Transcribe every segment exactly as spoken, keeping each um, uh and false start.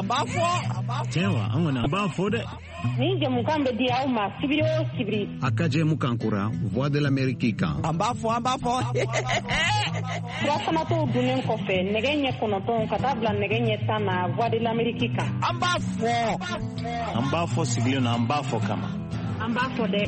abafo Chewa angona abafo de Ni jamukambe di au ma sibiri o sibiri Akaje mukankura Voix de l'Amérique kan Abafo abafo Rasana to dunen kofe negenye konoton katabla negenye sana Voix de l'Amérique kan Abafo Abafo sibiri na abafo kama Abafo de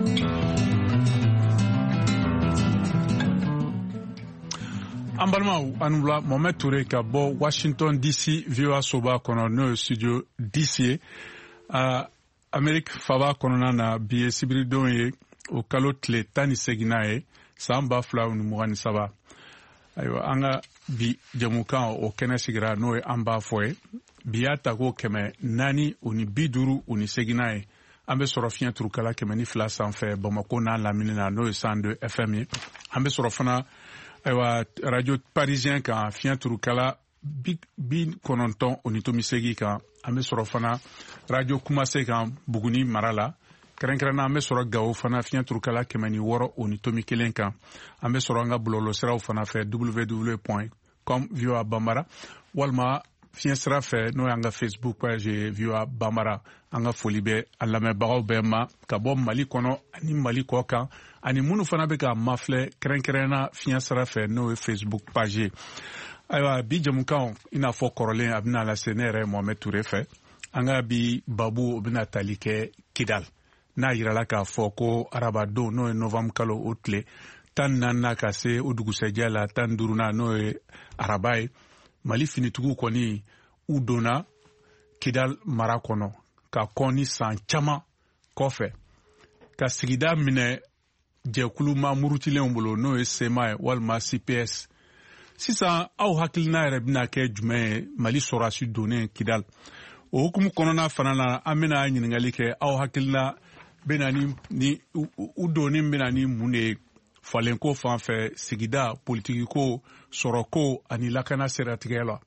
An balimaw an wula Mohamed Touré ka bɔ Washington D C V O A soba kɔnɔ n'o ye studio D C ye uh, Amerique faba kɔnɔna na bi ye sibiridon ye o kalo tile tan ni seginna ye san ba fila ni mugan ni saba ayiwa an ka bi jamukan o kɛnɛ sigira n'o ye an b'a fɔ ye bi y'a ta ko kɛmɛ naani o ni bi duuru o ni seginna ye an bɛ sɔrɔ fiɲɛ turukala kɛmɛ ni fila sanfɛ Bamako n'a lamini na n'o ye cent deux F M ye an bɛ sɔrɔ fana ayiwa radio parisien kan fiɲɛ turukala bi kɔnɔntɔn o ni tomi segi kan an bɛ sɔrɔ fana radio kumase kan Buguni mara la kɛrɛnkɛrɛnna an bɛ sɔrɔ Gawo fana fiɲɛ turukala kɛmɛ ni wɔɔrɔ o ni tomi kelen kan an bɛ sɔrɔ an ka bɔlɔlɔsiraw fana fɛ w w w point com V O A Bambara walima fiɲɛ sira fɛ n'o y'an ka Facebook page V O A Bambara an ka foli bɛ a lamɛnbagaw bɛɛ ma ka bɔ Mali kɔnɔ ani Mali kɔ kan ani minnu fana bɛ ka mafilɛ kɛrɛnkɛrɛnna fiɲɛ sira fɛ n'o ye Facebook page ye ayiwa bi jamukan i n'a fɔ kɔrɔlen a bɛna lase ne yɛrɛ Mohamed Touré fɛ an ka bi babu o bɛna tali kɛ Kidal n'a yirala k'a fɔ ko arabadon n'o ye novembre kalo o tile tan naaninan ka se o dugusɛjɛ la tan duurunan n'o ye araba ye Mali finitigiw kɔni u donna Kidal mara kɔnɔ ka kɔn ni san caman kɔfɛ ka sigida minɛ jɛkulu ma murutilenw bolo n'o ye sema ye walima C P S sisan aw hakilina yɛrɛ bɛna kɛ jumɛn ye Mali sɔrɔdasi donnen Kidal o hukumu kɔnɔna fana na an bɛna ɲininkali kɛ aw hakilina bɛna ni ni u donnen bɛna ni mun de ye falenko fan fɛ sigida politikiko sɔrɔko ani lakana seratigɛ la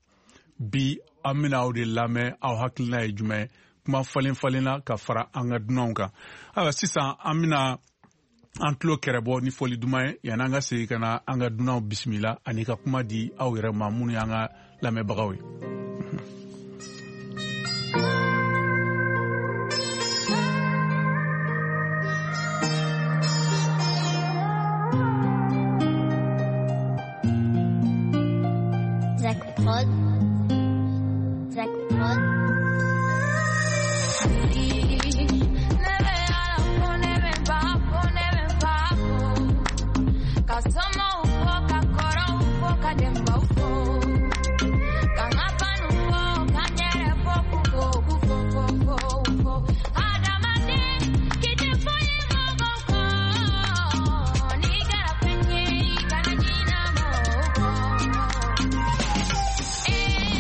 bi an bɛna aw de lamɛn aw hakilina ye jumɛn kuma falen falenna ka fara an ka dunanw kan ayiwa sisan an bɛna an tulo kɛrɛbɔ ni foli duman ye yanni an ka segin ka na an ka dunanw bisimila ani ka kuma di aw yɛrɛ ma minnu y'an ka lamɛnbagaw ye. Eh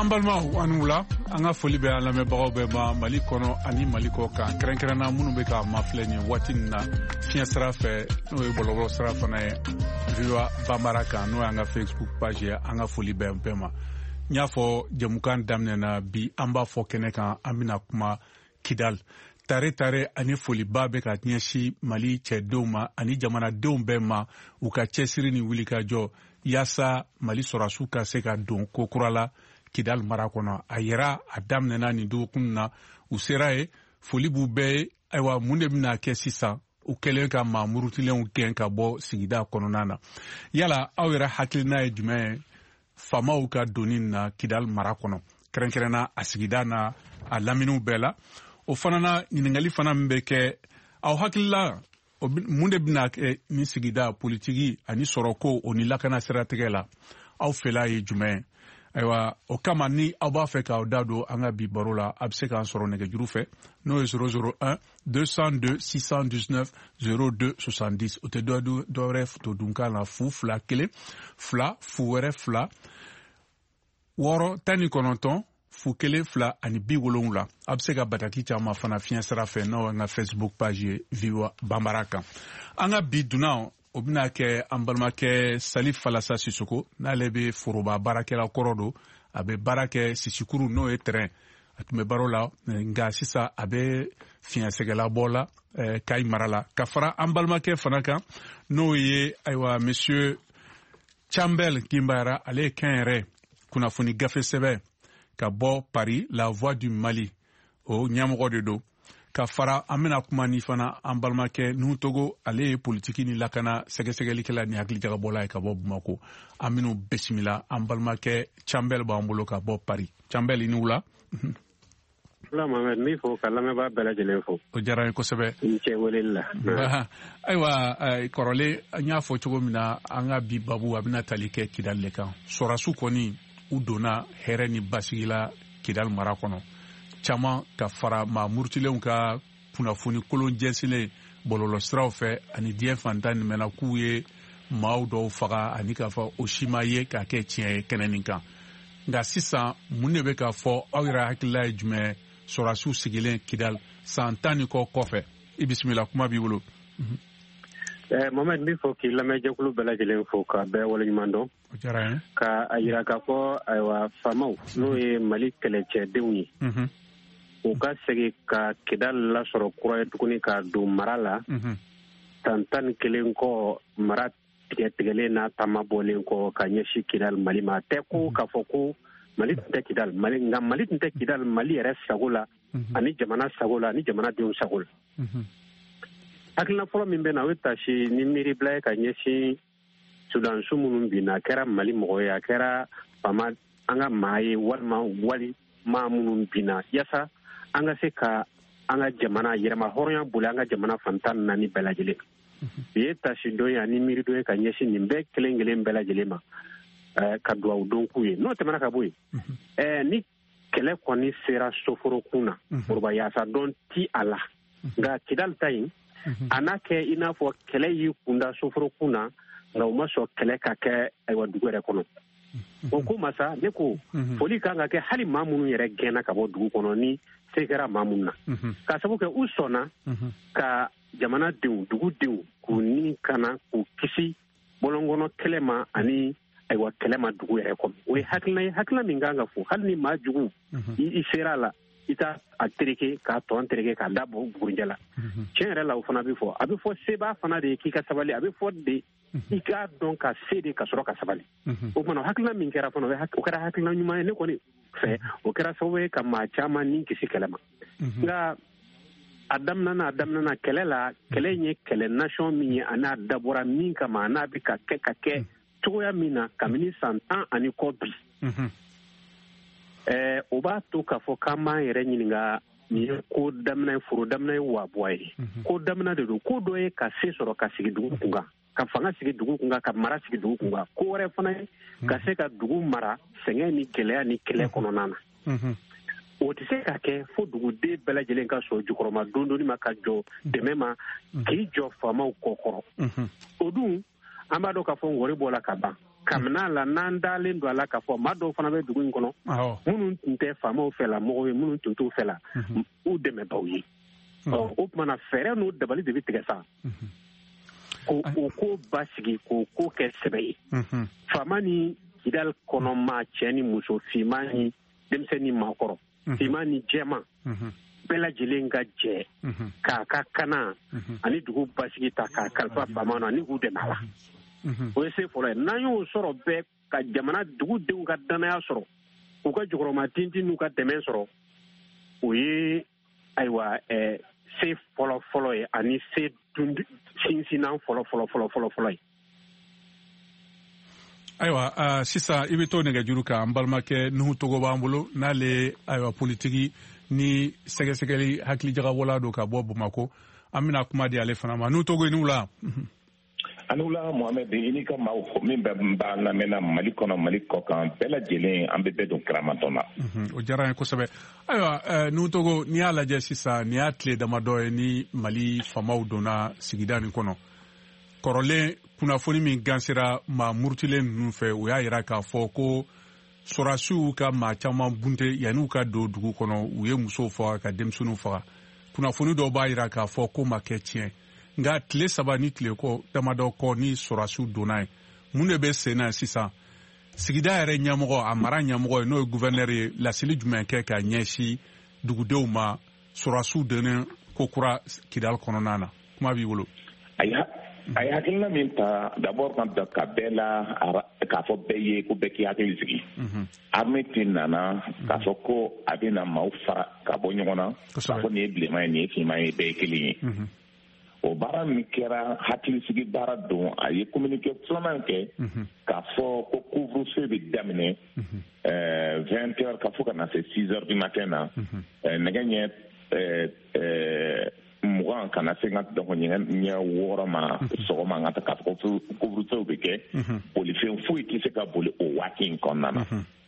an balimaw ani wula an ka foli bɛ an lamɛnbagaw bɛɛ ma Mali kɔnɔ ani Mali kɔ kan kɛrɛnkɛrɛnna minnu bɛ ka mafilɛ nin waati nin na fiɲɛ sira fɛ n'o ye bɔlɔbɔlɔ sira fana ye V O A Banbara kan n'o y'an ka Facebook page ye an ka foli bɛ bɛɛ ma n y'a fɔ jamukan daminɛna bi an b'a fɔ kɛnɛ kan an bɛna kuma Kidal tare tare ani foliba bɛ ka ɲɛsin Mali cɛdenw ma ani jamanadenw bɛɛ ma u ka cɛsiri ni wulikajɔ yaasa Mali sɔrɔdasiw ka se ka don ko kura la Kidal mara kɔnɔ a yɛrɛ a daminɛna nin dɔgɔkun na u sera ye foli b'u bɛɛ ye ayiwa mun de bɛna kɛ sisan u kɛlen ka maa murutilenw gɛn ka bɔ sigida kɔnɔna na yala aw yɛrɛ hakilina ye jumɛn ye faamaw ka donni na Kidal mara kɔnɔ kɛrɛnkɛrɛnna a sigida na a laminiw bɛɛ la o fana na ɲininkali fana min bɛ kɛ aw hakilila mun de bɛna kɛ ni sigida politiki ani sɔrɔko o ni lakana siratigɛ la aw fɛla ye jumɛn ayiwa o kama ni aw b'a fɛ k'aw da don an ka bi baro la a bɛ se k'an sɔrɔ nɛgɛjuru fɛ n'o ye zéro zéro un deux cent deux six cent dix-neuf zéro deux soixante-dix o tɛ dɔ wɛrɛ to dunkan na fu fila kelen fila fu wɛrɛ fila wɔɔrɔ tan ni kɔnɔntɔn fu kelen fila ani bi wolonwula a bɛ se ka bataki caman fana fiɲɛ sira fɛ n'o y'an ka Facebook page ye V O A Banbara kan an ka bi dunnaw o bɛna kɛ an balimakɛ Salif Falasa Sisoko n'ale bɛ foroba baarakɛla kɔrɔ don a bɛ baara kɛ Sisikuru n'o ye terrain a tun bɛ baro la nka sisan a bɛ fiɲɛsɛgɛlabɔ la Kayi mara la ka fara an balimakɛ fana kan n'o ye ayiwa monsieur Chambel Kimbayara ale ye kɛnyɛrɛ kunnafoni gafe sɛbɛn ka bɔ Paris La Voix du Mali o ɲɛmɔgɔ de don ka fara an bɛna kuma ni fana an balimakɛ Nuhu Togo ale ye politiki ni lakana sɛgɛsɛgɛlikɛla ni hakilijagabɔla ye ka bɔ Bamako an bɛn'u bisimila an balimakɛ Chambel b'an bolo ka bɔ Paris Chambel i ni wula. Wula Mohamed n b'i fo ka lamɛnbaa bɛɛ lajɛlen fo. O diyara n ye kosɛbɛ. n cɛ weleli la. Ayiwa kɔrɔlen an y'a fɔ cogo min na an ka bi babu a bɛna tali kɛ Kidal le kan sɔrɔdasiw kɔni u donna hɛrɛ ni basigi la Kidal mara kɔnɔ caman ka fara maa murutilenw ka kunnafoni kolon jɛsilen bɔlɔlɔ siraw fɛ ani diɲɛ fantan nin mɛnna k'u ye maaw dɔw faga ani k'a fɔ o si ma ye k'a kɛ tiɲɛ ye kɛnɛ nin kan nka sisan mun de bɛ k'a fɔ aw yɛrɛ hakilila ye jumɛn sɔrɔdasiw sigilen Kidal san tan ni kɔ kɔfɛ i bisimila kuma b'i bolo. Mohamed n b'i fɔ k'i lamɛnjɛkulu bɛɛ lajɛlen fo ka bɛɛ waleɲuman dɔn ka a yira k'a fɔ ayiwa faamaw n'o ye Mali kɛlɛcɛdenw ye u ka segin ka Kidal lasɔrɔ kura ye tuguni ka don mara la san tan ni kelen kɔ mara tigɛtigɛlen n'a taama bɔlen kɔ ka ɲɛsin Kidal Mali ma tɛ ko k'a fɔ ko Mali tun tɛ Kidal Mali nka Mali tun tɛ Kidal Mali yɛrɛ sago la ani jamana sago la ani jamanadenw sago la. Hakilina fɔlɔ min bɛ na o ye tasi ni miiribila ye ka ɲɛsin Sudansiw minnu binna a kɛra Mali mɔgɔ ye a kɛra faama an ka maa ye walima wali maa minnu binna yaasa an ka se ka an ka jamana yɛrɛma hɔrɔnya boli an ka jamana fantan naani bɛɛ lajɛlen. U ye tasi dɔ ye ani miiri dɔ ye ka ɲɛsin nin bɛɛ kelen kelen bɛɛ lajɛlen ma ka dugawu don k'u ye n'o tɛmɛna ka bɔ yen ni kɛlɛ kɔni sera soforokun na foroba yaasa dɔn ti a la nka Kidal ta yen a n'a kɛ i n'a fɔ kɛlɛ y'i kunda soforokun na nka u ma sɔn kɛlɛ ka kɛ ayiwa dugu yɛrɛ kɔnɔ o ko masa ne ko foli kan ka kɛ hali maa minnu yɛrɛ gɛnna ka bɔ dugu kɔnɔ ni se kɛra maa minnu na k'a sababu kɛ u sɔnna ka jamanadenw dugudenw k'u ni kana k'u kisi bɔlɔnkɔnɔ kɛlɛ ma ani ayiwa kɛlɛ ma dugu yɛrɛ kɔnɔ o ye hakilina ye hakilina min kan ka fɔ hali ni maa jugu i sera a la i t'a a tereke k'a tɔn tereke k'a da bɔ bugunjɛ la tiɲɛ yɛrɛ la o fana bɛ fɔ a bɛ fɔ seba fana de ye k'i ka sabali a bɛ fɔ de i k'a dɔn ka se de ka sɔrɔ ka sabali o kumana hakilina min kɛra fana o kɛra hakilina ɲuman ye ne kɔni fɛ o kɛra sababu ye ka maa caman ni kisi kɛlɛ ma nka a daminɛna a daminɛna kɛlɛ la kɛlɛ in ye kɛlɛ nation min ye a n'a dabɔra min kama a n'a bɛ ka kɛ ka kɛ cogoya min na kabini san tan ani kɔ bi o b'a to k'a fɔ k'an b'an yɛrɛ ɲininka nin ye ko daminɛ foro daminɛ ye wabuwa ye ko daminɛ de don ko dɔ ye ka se sɔrɔ ka sigi dugu kun kan ka fanga sigi dugu kun kan ka mara sigi dugu kun kan ko wɛrɛ fana ye ka se ka dugu mara sɛgɛn ni gɛlɛya ni kɛlɛ kɔnɔna na o tɛ se ka kɛ fo duguden bɛɛ lajɛlen ka sɔn jukɔrɔma don doni ma ka jɔ dɛmɛ ma k'i jɔ faamaw kɔ kɔrɔ o dun amado ka fo ngori bola ka ban kamna la nan dalen do ala ka fo mado fana be dugu in kono munun tinte famo fela mo munun tuntu fela u deme bawyi o mana fere no dabali de bitige sa ko ko basigi ko ko ke sebe famani kidal kono ma cheni muso fimani demseni makoro fimani jema bela jilenga je ka ka kana ani dugu basigi ta ka kalfa famana ni gu de mala o se folo na yo soro be ka jamana dugu de ka danaya soro u ka jogoroma tinti nu ka deme soro o ye aiwa eh se folo folo ani se sinsinan folo folo folo folo folo aiwa uh, sisa ibe to nega juruka ambalmake nuhu togo bambulo nale aiwa politiki ni sege segeli hakli jaga wala do ka bobu mako amina kuma di ale fana ma nuhu togo ni ula anula Mohamed ini ka maw min be ba na mena malikono maliko kan bela jelen ambe be do kramatona o jara ko sabe aywa nuhu togo ni ala je sisa ni atle da madoy ni mali famaw dona sigidani kono korole kuna foni min gansira ma murtile nunu fe o ya yira ka fo ko sorasu ka ma chama bunte yanu ka do dugu kono u ye muso fo ka demsunu fo kuna foni do ba yira ka fo ko ma ketien nga tile saba ni tile ko damado ko ni sorasu donai munde be sena sisa sigida yare nyamogo amara nyamogo no gouverneur la sili jumenke ka nyeshi dugudew ma sorasu dene ko kura kidal kono nana kuma bi wolo aya ay hakilina min ta d'abord quand da kabela ka fo beye ko beki hakili sigi armetin nana ka fo ko abina maufa ka bonyona ka fo ne blema ne fi mai be kili o bara mi kera hakili sigi bara don ay communiquer flamanke ka fo ko couvre feu bi damine euh vingt heures ka fo kana c'est six heures du matin na ne gagne euh euh mugan kana cinquante donc nya wora ma so ma ngata ka ko couvre feu bi ke poli fe fu ki se ka boli o wakin konana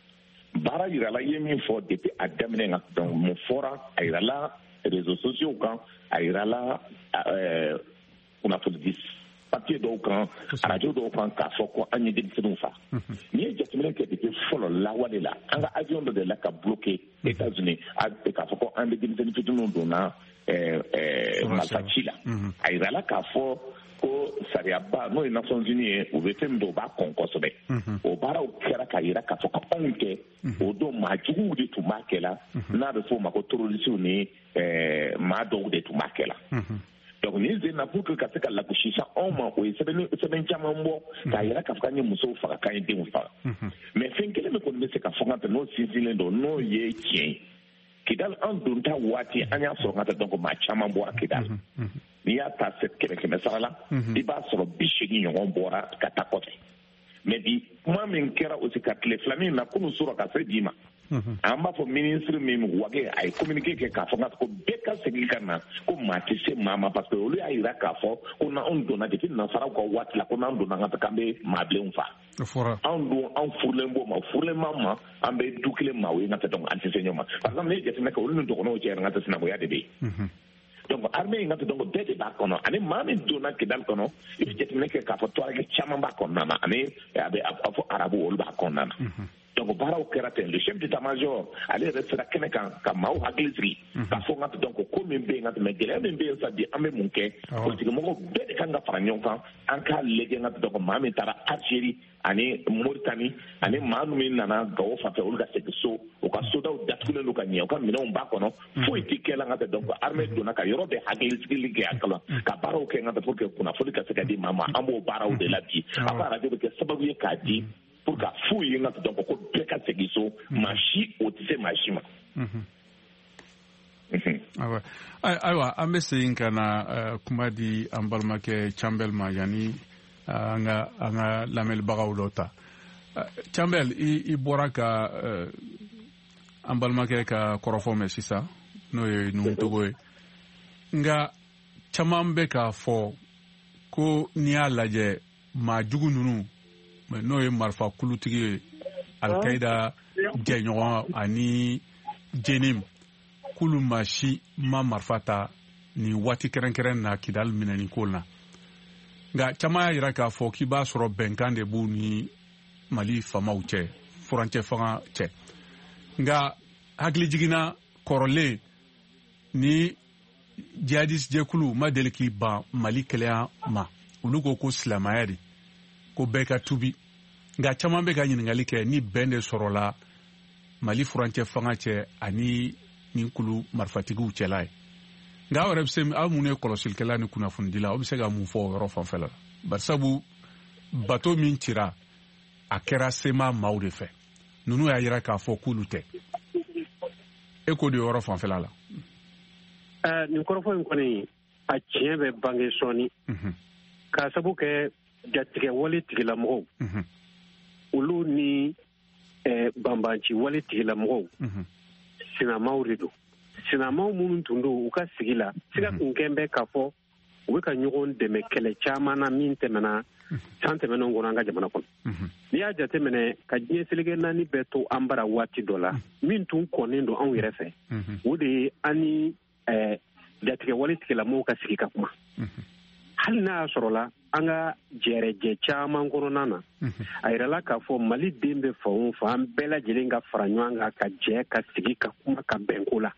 bara ira la yemi fo depuis à damine ngata donc mo fora ira la réseaux sociaux quand ira la euh on a fait dix papier do kan radio do kan ka fo ko anyi de tinu fa ni jetmene ke de folo la wale la anga avion de la ka bloqué États-Unis a ka fo ko ande de tinu do na eh eh malfachila aira la ka fo ko sariaba no Nations Unies o vetem do ba konkoso be o bara o kera ka ira ka fo ko onke o do ma jugu de to makela na de fo ma ko terrorisme ni eh ma do de to makela donc ni zena pour que ka se ka la kushisha oma o sebeni sebeni chama mbo ka ira ka fanya muso fa ka inde mu fa mais fin kele me ko ne se ka fanga no sinzilendo no ye chien kidal an dunta wati anya so ngata donc ma chama mbo kidal ni ya ta set kele kele sala di ba so bishigi nyon bora kata kote mais di moi min kera o se ka tele flamine na kunu sura ka se dima amba fo ministre min wage ay communiquer ke ka fo ngata ko beka segi kana ko mati se mama parce que oli ay raka fo ko na on dona de na fara ko wat la ko na on dona ngata kambe mable on fa fora on do on furle mbo ma furle mama ambe dukile ma we ngata donc anti senyoma par exemple ne jete naka oli ndo no cer ngata sina bo ya de donc armée ngata donc dete ba kono ani mami dona ke dal kono if jete naka ka fo to ak chama ba kono na ani abe afo arabu ol ba kono na donc bara o keraten le chef d'état-major allait rester à Kenekan comme mau hakilisi ka fo ngata donc ko min be ngata me gele min be sa di ambe munke politique mo be de kanga franyon kan an ka lege ngata donc mami tara Algérie ani Mauritanie ani manu min nana gawo fa fe olga se so o ka soda o datkule no kan o ka mina on ba kono fo itikela ngata donc armée dona ka yoro de hakilisi lige akala ka bara o ke ngata pour que kuna fo ka se ka di mama ambo bara o de la di abara de ke sababu ye ka di pour ka fouiller notre donc ko beka segiso machi otise machima mhm mhm awa aywa amese inkana kumadi ambalmake chambelma yani anga anga lamel bagawlota chambel i boraka ambalmake ka korofome sisa no ye num togoy nga chamambe ka fo ko nialaje ma jugu nunu no ye marfa kulutigi Al-Qaeda jenyo ani jenim kulu mashi ma marfata ni wati keren keren na kidal minani kolna nga chama yira ka fo ki ba soro benkan de bu ni Mali fama uche furancɛ fanga cɛ nga hakili jigina kɔrɔlen ni jihadis jɛkulu ma deli k'i ban Mali kɛlɛya ma olu ko ko silamaya de ko bɛɛ ka tubi nga caman bɛ ka ɲininkali kɛ ni bɛn de sɔrɔla Mali furancɛ fanga cɛ ani nin kulu marifatigiw cɛla ye nga aw yɛrɛ bɛ se aw minnu ye kɔlɔsilikɛla ni kunnafonidila aw bɛ se ka mun fɔ o yɔrɔ fanfɛla la barisabu bato min cira a kɛra sema maaw de fɛ ninnu y'a yira k'a fɔ k'olu tɛ e ko de yɔrɔ fanfɛla la ɛɛ nin kɔrɔfɔ in kɔni a tiɲɛ bɛ bange sɔɔni k'a sabu kɛ jatigɛ wale tigilamɔgɔw olu ni ɛɛ banbanci wale tigilamɔgɔw sinamaw de don sinamaw minnu tun don u ka sigi la siga kun kɛn bɛ k'a fɔ u bɛ ka ɲɔgɔn dɛmɛ kɛlɛ caman na min tɛmɛna san tɛmɛnenw kɔnɔ an ka jamana kɔnɔ n'i y'a jateminɛ ka diɲɛ seleke naani bɛɛ to an bara waati dɔ la min tun kɔnnen don anw yɛrɛ fɛ o de ye an ni jatigɛ wale tigilamɔgɔw ka sigi ka kuma hali n'a y'a sɔrɔla an ka jɛrɛjɛ caman kɔnɔna na a yirala k'a fɔ Mali den bɛ fan o fan an bɛɛ lajɛlen ka fara ɲɔgɔn kan ka jɛ ka sigi ka kuma ka bɛnko la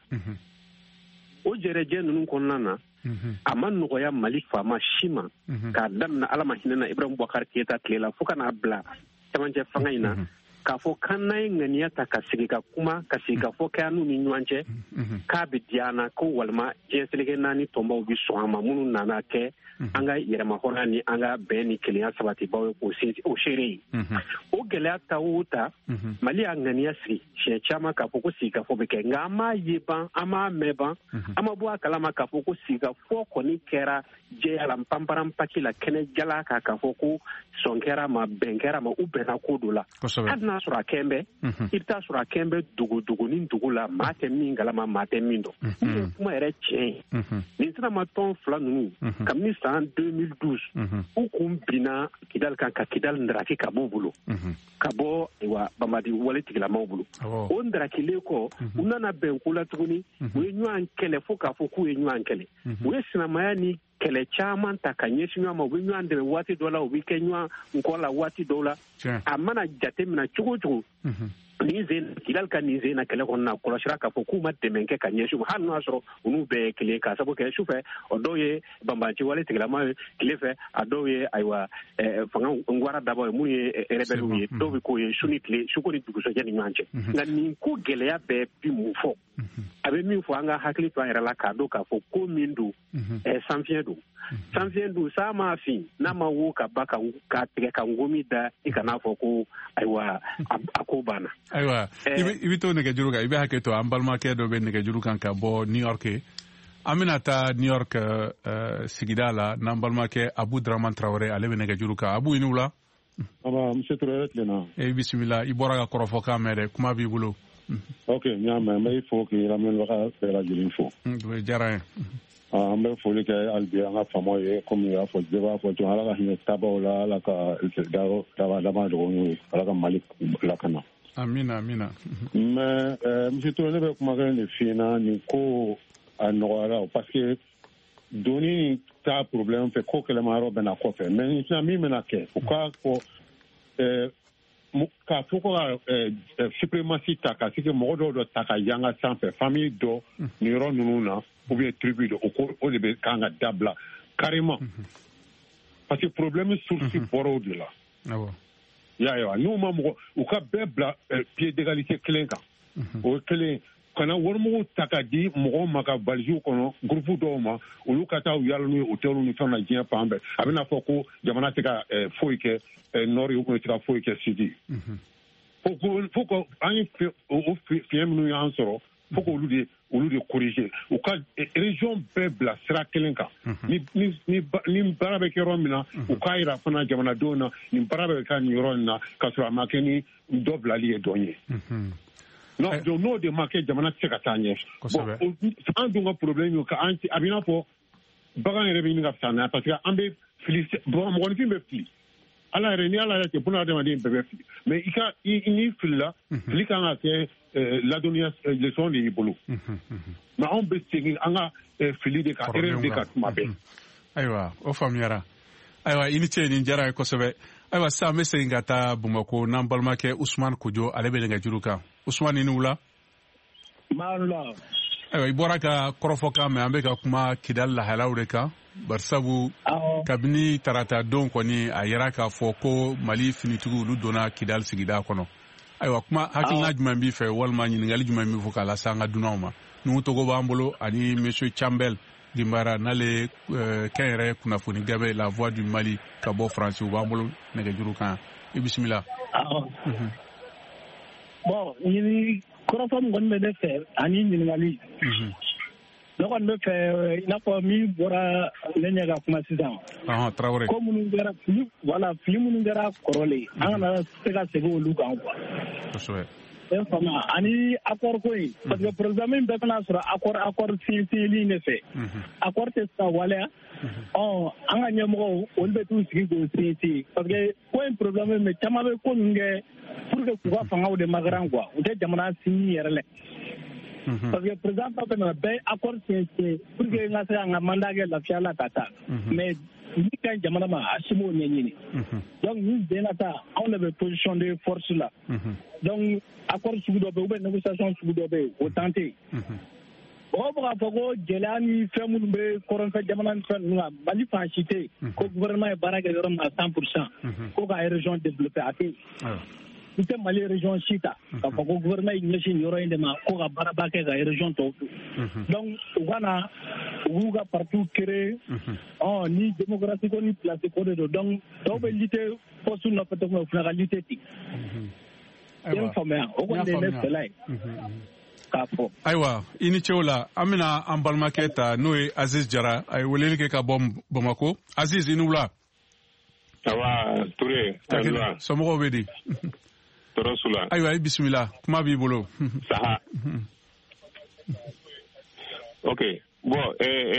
o jɛrɛjɛ ninnu kɔnɔna na a ma nɔgɔya Mali faama si ma k'a daminɛ Ala ma hinɛ na Ibrahim Boubacar Keita tile la fo ka n'a bila cɛmancɛ fanga in na k'a fɔ k'an n'a ye ŋaniya ta ka sigi ka kuma ka sigi ka fɔ kɛ an n'u ni ɲɔgɔn cɛ k'a bɛ diya an na ko walima diɲɛ seleke naani tɔnbaw bɛ sɔn an ma minnu nana kɛ an ka yɛrɛmahɔrɔnya ni an ka bɛn ni kelenya sabatibaw ye k'o sinsin o seere ye o gɛlɛya ta o ta Mali y'a ŋaniya sigi siɲɛ caman k'a fɔ ko sigikafɔ bɛ kɛ nka an m'a ye ban an m'a mɛn ban an ma bɔ a kalama k'a fɔ ko sigikafɔ kɔni kɛra jɛya la panparan paki la kɛnɛ jala kan k'a fɔ ko sɔn kɛra ma bɛn kɛra ma u bɛnna ko dɔ la hali n'a sɔrɔ a kɛn bɛ i bɛ taa sɔrɔ a kɛn bɛ dugu dugu ni dugu la maa tɛ min kalama maa tɛ min dɔn min ye kuma yɛrɛ tiɲɛ ye nin sira ma tɔn fila ninnu kabini san deux mille douze u kun binna Kidali kan ka Kidali ndaraki ka b'u bolo ka bɔ wa Bamadi wale tigilamaw bolo o ndarakilen kɔ u nana bɛn ko la tuguni u ye ɲɔgɔn kɛlɛ fo k'a fɔ k'u ye ɲɔgɔn kɛlɛ u ye sinamaya ni kɛlɛ caman ta ka ɲɛsin ɲɔgɔn ma u bɛ ɲɔgɔn dɛmɛ waati dɔ la u bɛ kɛ ɲɔgɔn nkɔ la waati dɔw la a mana jate minɛ cogo o cogo nin sen Kidali ka nin sen na kɛlɛ kɔnɔna kɔlɔsira k'a fɔ k'u ma dɛmɛ kɛ ka ɲɛsin hali n'a sɔrɔ olu bɛɛ ye kelen k'a sabu kɛ sufɛ o dɔw ye banbanci wale tigilama ye tile fɛ a dɔw ye ayiwa fanga ngwara dabɔ ye mun ye rebɛliw ye dɔw bɛ k'o ye su ni tile suko ni dugusɛjɛ ni ɲɔgɔn cɛ nka nin ko gɛlɛya bɛɛ bi mun fɔ a bɛ min fɔ an ka hakili to an yɛrɛ la k'a dɔn k'a fɔ ko min don sanfiɲɛ don sanfiɲɛ don sa ma fin n'a ma wo ka ba ka tigɛ ka ngomi da i kana fɔ ko ayiwa a ko banna ayiwa i bɛ to nɛgɛjuru kan i bɛ hakɛ to an balimakɛ dɔ bɛ nɛgɛjuru kan ka bɔ New York an bɛna taa New York sigida la n'an balimakɛ Abu Dramane Traoré ale bɛ nɛgɛjuru kan Abu i ni wula monsieur Traoré tilenna e bisimila i bɔra ka kɔrɔfɔkan mɛn dɛ kuma b'i bolo ok n y'a mɛn n bɛ fo k'i lamɛnbaga bɛɛ lajɛlen fo o diyara n ye an bɛ foli kɛ hali bi an ka faamaw ye komi y'a fɔ bɛɛ b'a fɔ cogo ala ka hinɛ tabaw la ala ka daba dama dɔgɔninw ye ala ka Mali lakana amina amina mais monsieur Touré ne bɛ kumakan de f'i ɲɛna nin ko a nɔgɔyara parce que doni t'a problème fɛ ko kɛlɛmayɔrɔ bɛ na kɔfɛ mais sisan min bɛna kɛ u k'a fɔ k'a fɔ ko ka suprématie ta ka se que mɔgɔ dɔw dɔ ta ka yanga sanfɛ famille dɔ nin yɔrɔ ninnu na ou bien tribu dɔ o de bɛ kan ka dabila carrément parce que problème source bɔra o de la y'a ye wa n'u ma mɔgɔ u ka bɛɛ bila pied d'égalité kelen kan o ye kelen kana warimɔgɔw ta ka di mɔgɔw ma ka valisiw kɔnɔ groupe dɔw ma olu ka taa u yala n'u ye hôtel ni fɛnw na diɲɛ fan bɛɛ a bɛna fɔ ko jamana tɛ ka foyi kɛ nord ye ou bien tɛ ka foyi kɛ sud fo ko an ye o fiɲɛ minnu y'an sɔrɔ fo k'olu de olu de corriger u ka région bɛɛ bila sira kelen kan ni ni ni baara bɛ kɛ yɔrɔ min na u k'a yira fana jamanadenw na nin baara bɛ kɛ nin yɔrɔ in na k'a sɔrɔ a ma kɛ ni dɔ bilali ye dɔn ye non donc n'o de ma kɛ jamana tɛ se ka taa ɲɛ bon an dun ka problème ye ka an a bɛ i n'a fɔ bagan yɛrɛ bɛ ɲini ka fisa n'a parce que an bɛ fili mɔgɔninfin bɛ fili ala yɛrɛ ni ala yɛrɛ tɛ buna adamaden bɛɛ bɛ fili mais i ka n'i filila fili kan ka kɛ ladɔnniya leçon de y'i bolo mais anw bɛ segin an ka fili de ka erreur de ka tuma bɛɛ ayiwa o faamuyara ayiwa i ni ce nin diyara ye kosɛbɛ ayiwa sisan an bɛ segin ka taa Bamakɔ n'an balimakɛ Usumani Kojo ale bɛ nɛgɛjuru kan Usumani i ni wula ayiwa i bɔra ka kɔrɔfɔkan mɛn an bɛ ka kuma Kidali lahalaw de kan barisabu kabini tarata don kɔni a yɛrɛ k'a fɔ ko Mali finitigiw olu donna Kidali sigida kɔnɔ ayiwa kuma hakilina jumɛn b'i fɛ walima ɲininkali jumɛn b'i fɔ k'a lase an ka dunanw ma Nuhu Togo b'an bolo ani Monsieur Chambel Dimbara n'ale kɛnyɛrɛ kunnafoni gabe la voix du Mali ka bɔ France u b'an bolo nɛgɛjuru kan i bisimila. Bon ɲini kɔrɔfɔ min kɔni bɛ ne fɛ ani ɲininkali ne kɔni bɛ fɛ i n'a fɔ min bɔra ne ɲɛ ka kuma sisan ko minnu kɛra fili voilà fili minnu kɛra kɔrɔlen an kana se ka segin olu kan quoi kosɛbɛ e fama ani accord ko in parce que président min bɛɛ kana sɔrɔ accord accord sinsinli ne fɛ accord tɛ se ka waleya ɔ an ka ɲɛmɔgɔw olu bɛ t'u sigi k'o sinsin parce que ko in problème mais caman bɛ ko ninnu kɛ pour que k'u ka fangaw de magaran quoi u tɛ jamana sinsin yɛrɛ la parce que président fɛn fɛn nana bɛɛ accord sinsin pour que n ka se ka n ka mandat kɛ lafiya la ka taa mais ni ka ɲi jamana ma a si m'o ɲɛɲini donc ni bɛnna ta anw de bɛ position de force la donc accord sugu dɔ bɛ yen ou bien négociation sugu dɔ bɛ yen o tan tɛ yen mɔgɔw bɛ k'a fɔ ko gɛlɛya ni fɛn minnu bɛ kɔrɔnfɛ jamana ni fɛn ninnu na Mali fan si tɛ yen ko gouvernement ye baara kɛ yɔrɔ min na cent pour cent ko ka région développer a tɛ yen i tɛ Mali région si ta k'a fɔ ko gouvernement ye ɲɛsin nin yɔrɔ in de ma ko ka baaraba kɛ ka région tɔw to donc u ka na u k'u ka parti créer ɔ ni démocratie ko ni place ko de don donc dɔw bɛ lutter poste nɔfɛ cogo min u fana ka lutter ten i ye n faamuya o kɔni de ye ne fɛla ye k'a fɔ. Ayiwa i ni cɛw la an bɛna an balimakɛ ta n'o ye Aziz Jara a ye weleli kɛ ka bɔ Bamakɔ Aziz i ni wula. Awa Ture ayiwa somɔgɔw bɛ di. Tɔɔrɔ su la. Ayiwa i bisimila kuma b'i bolo. Saha. Ok bon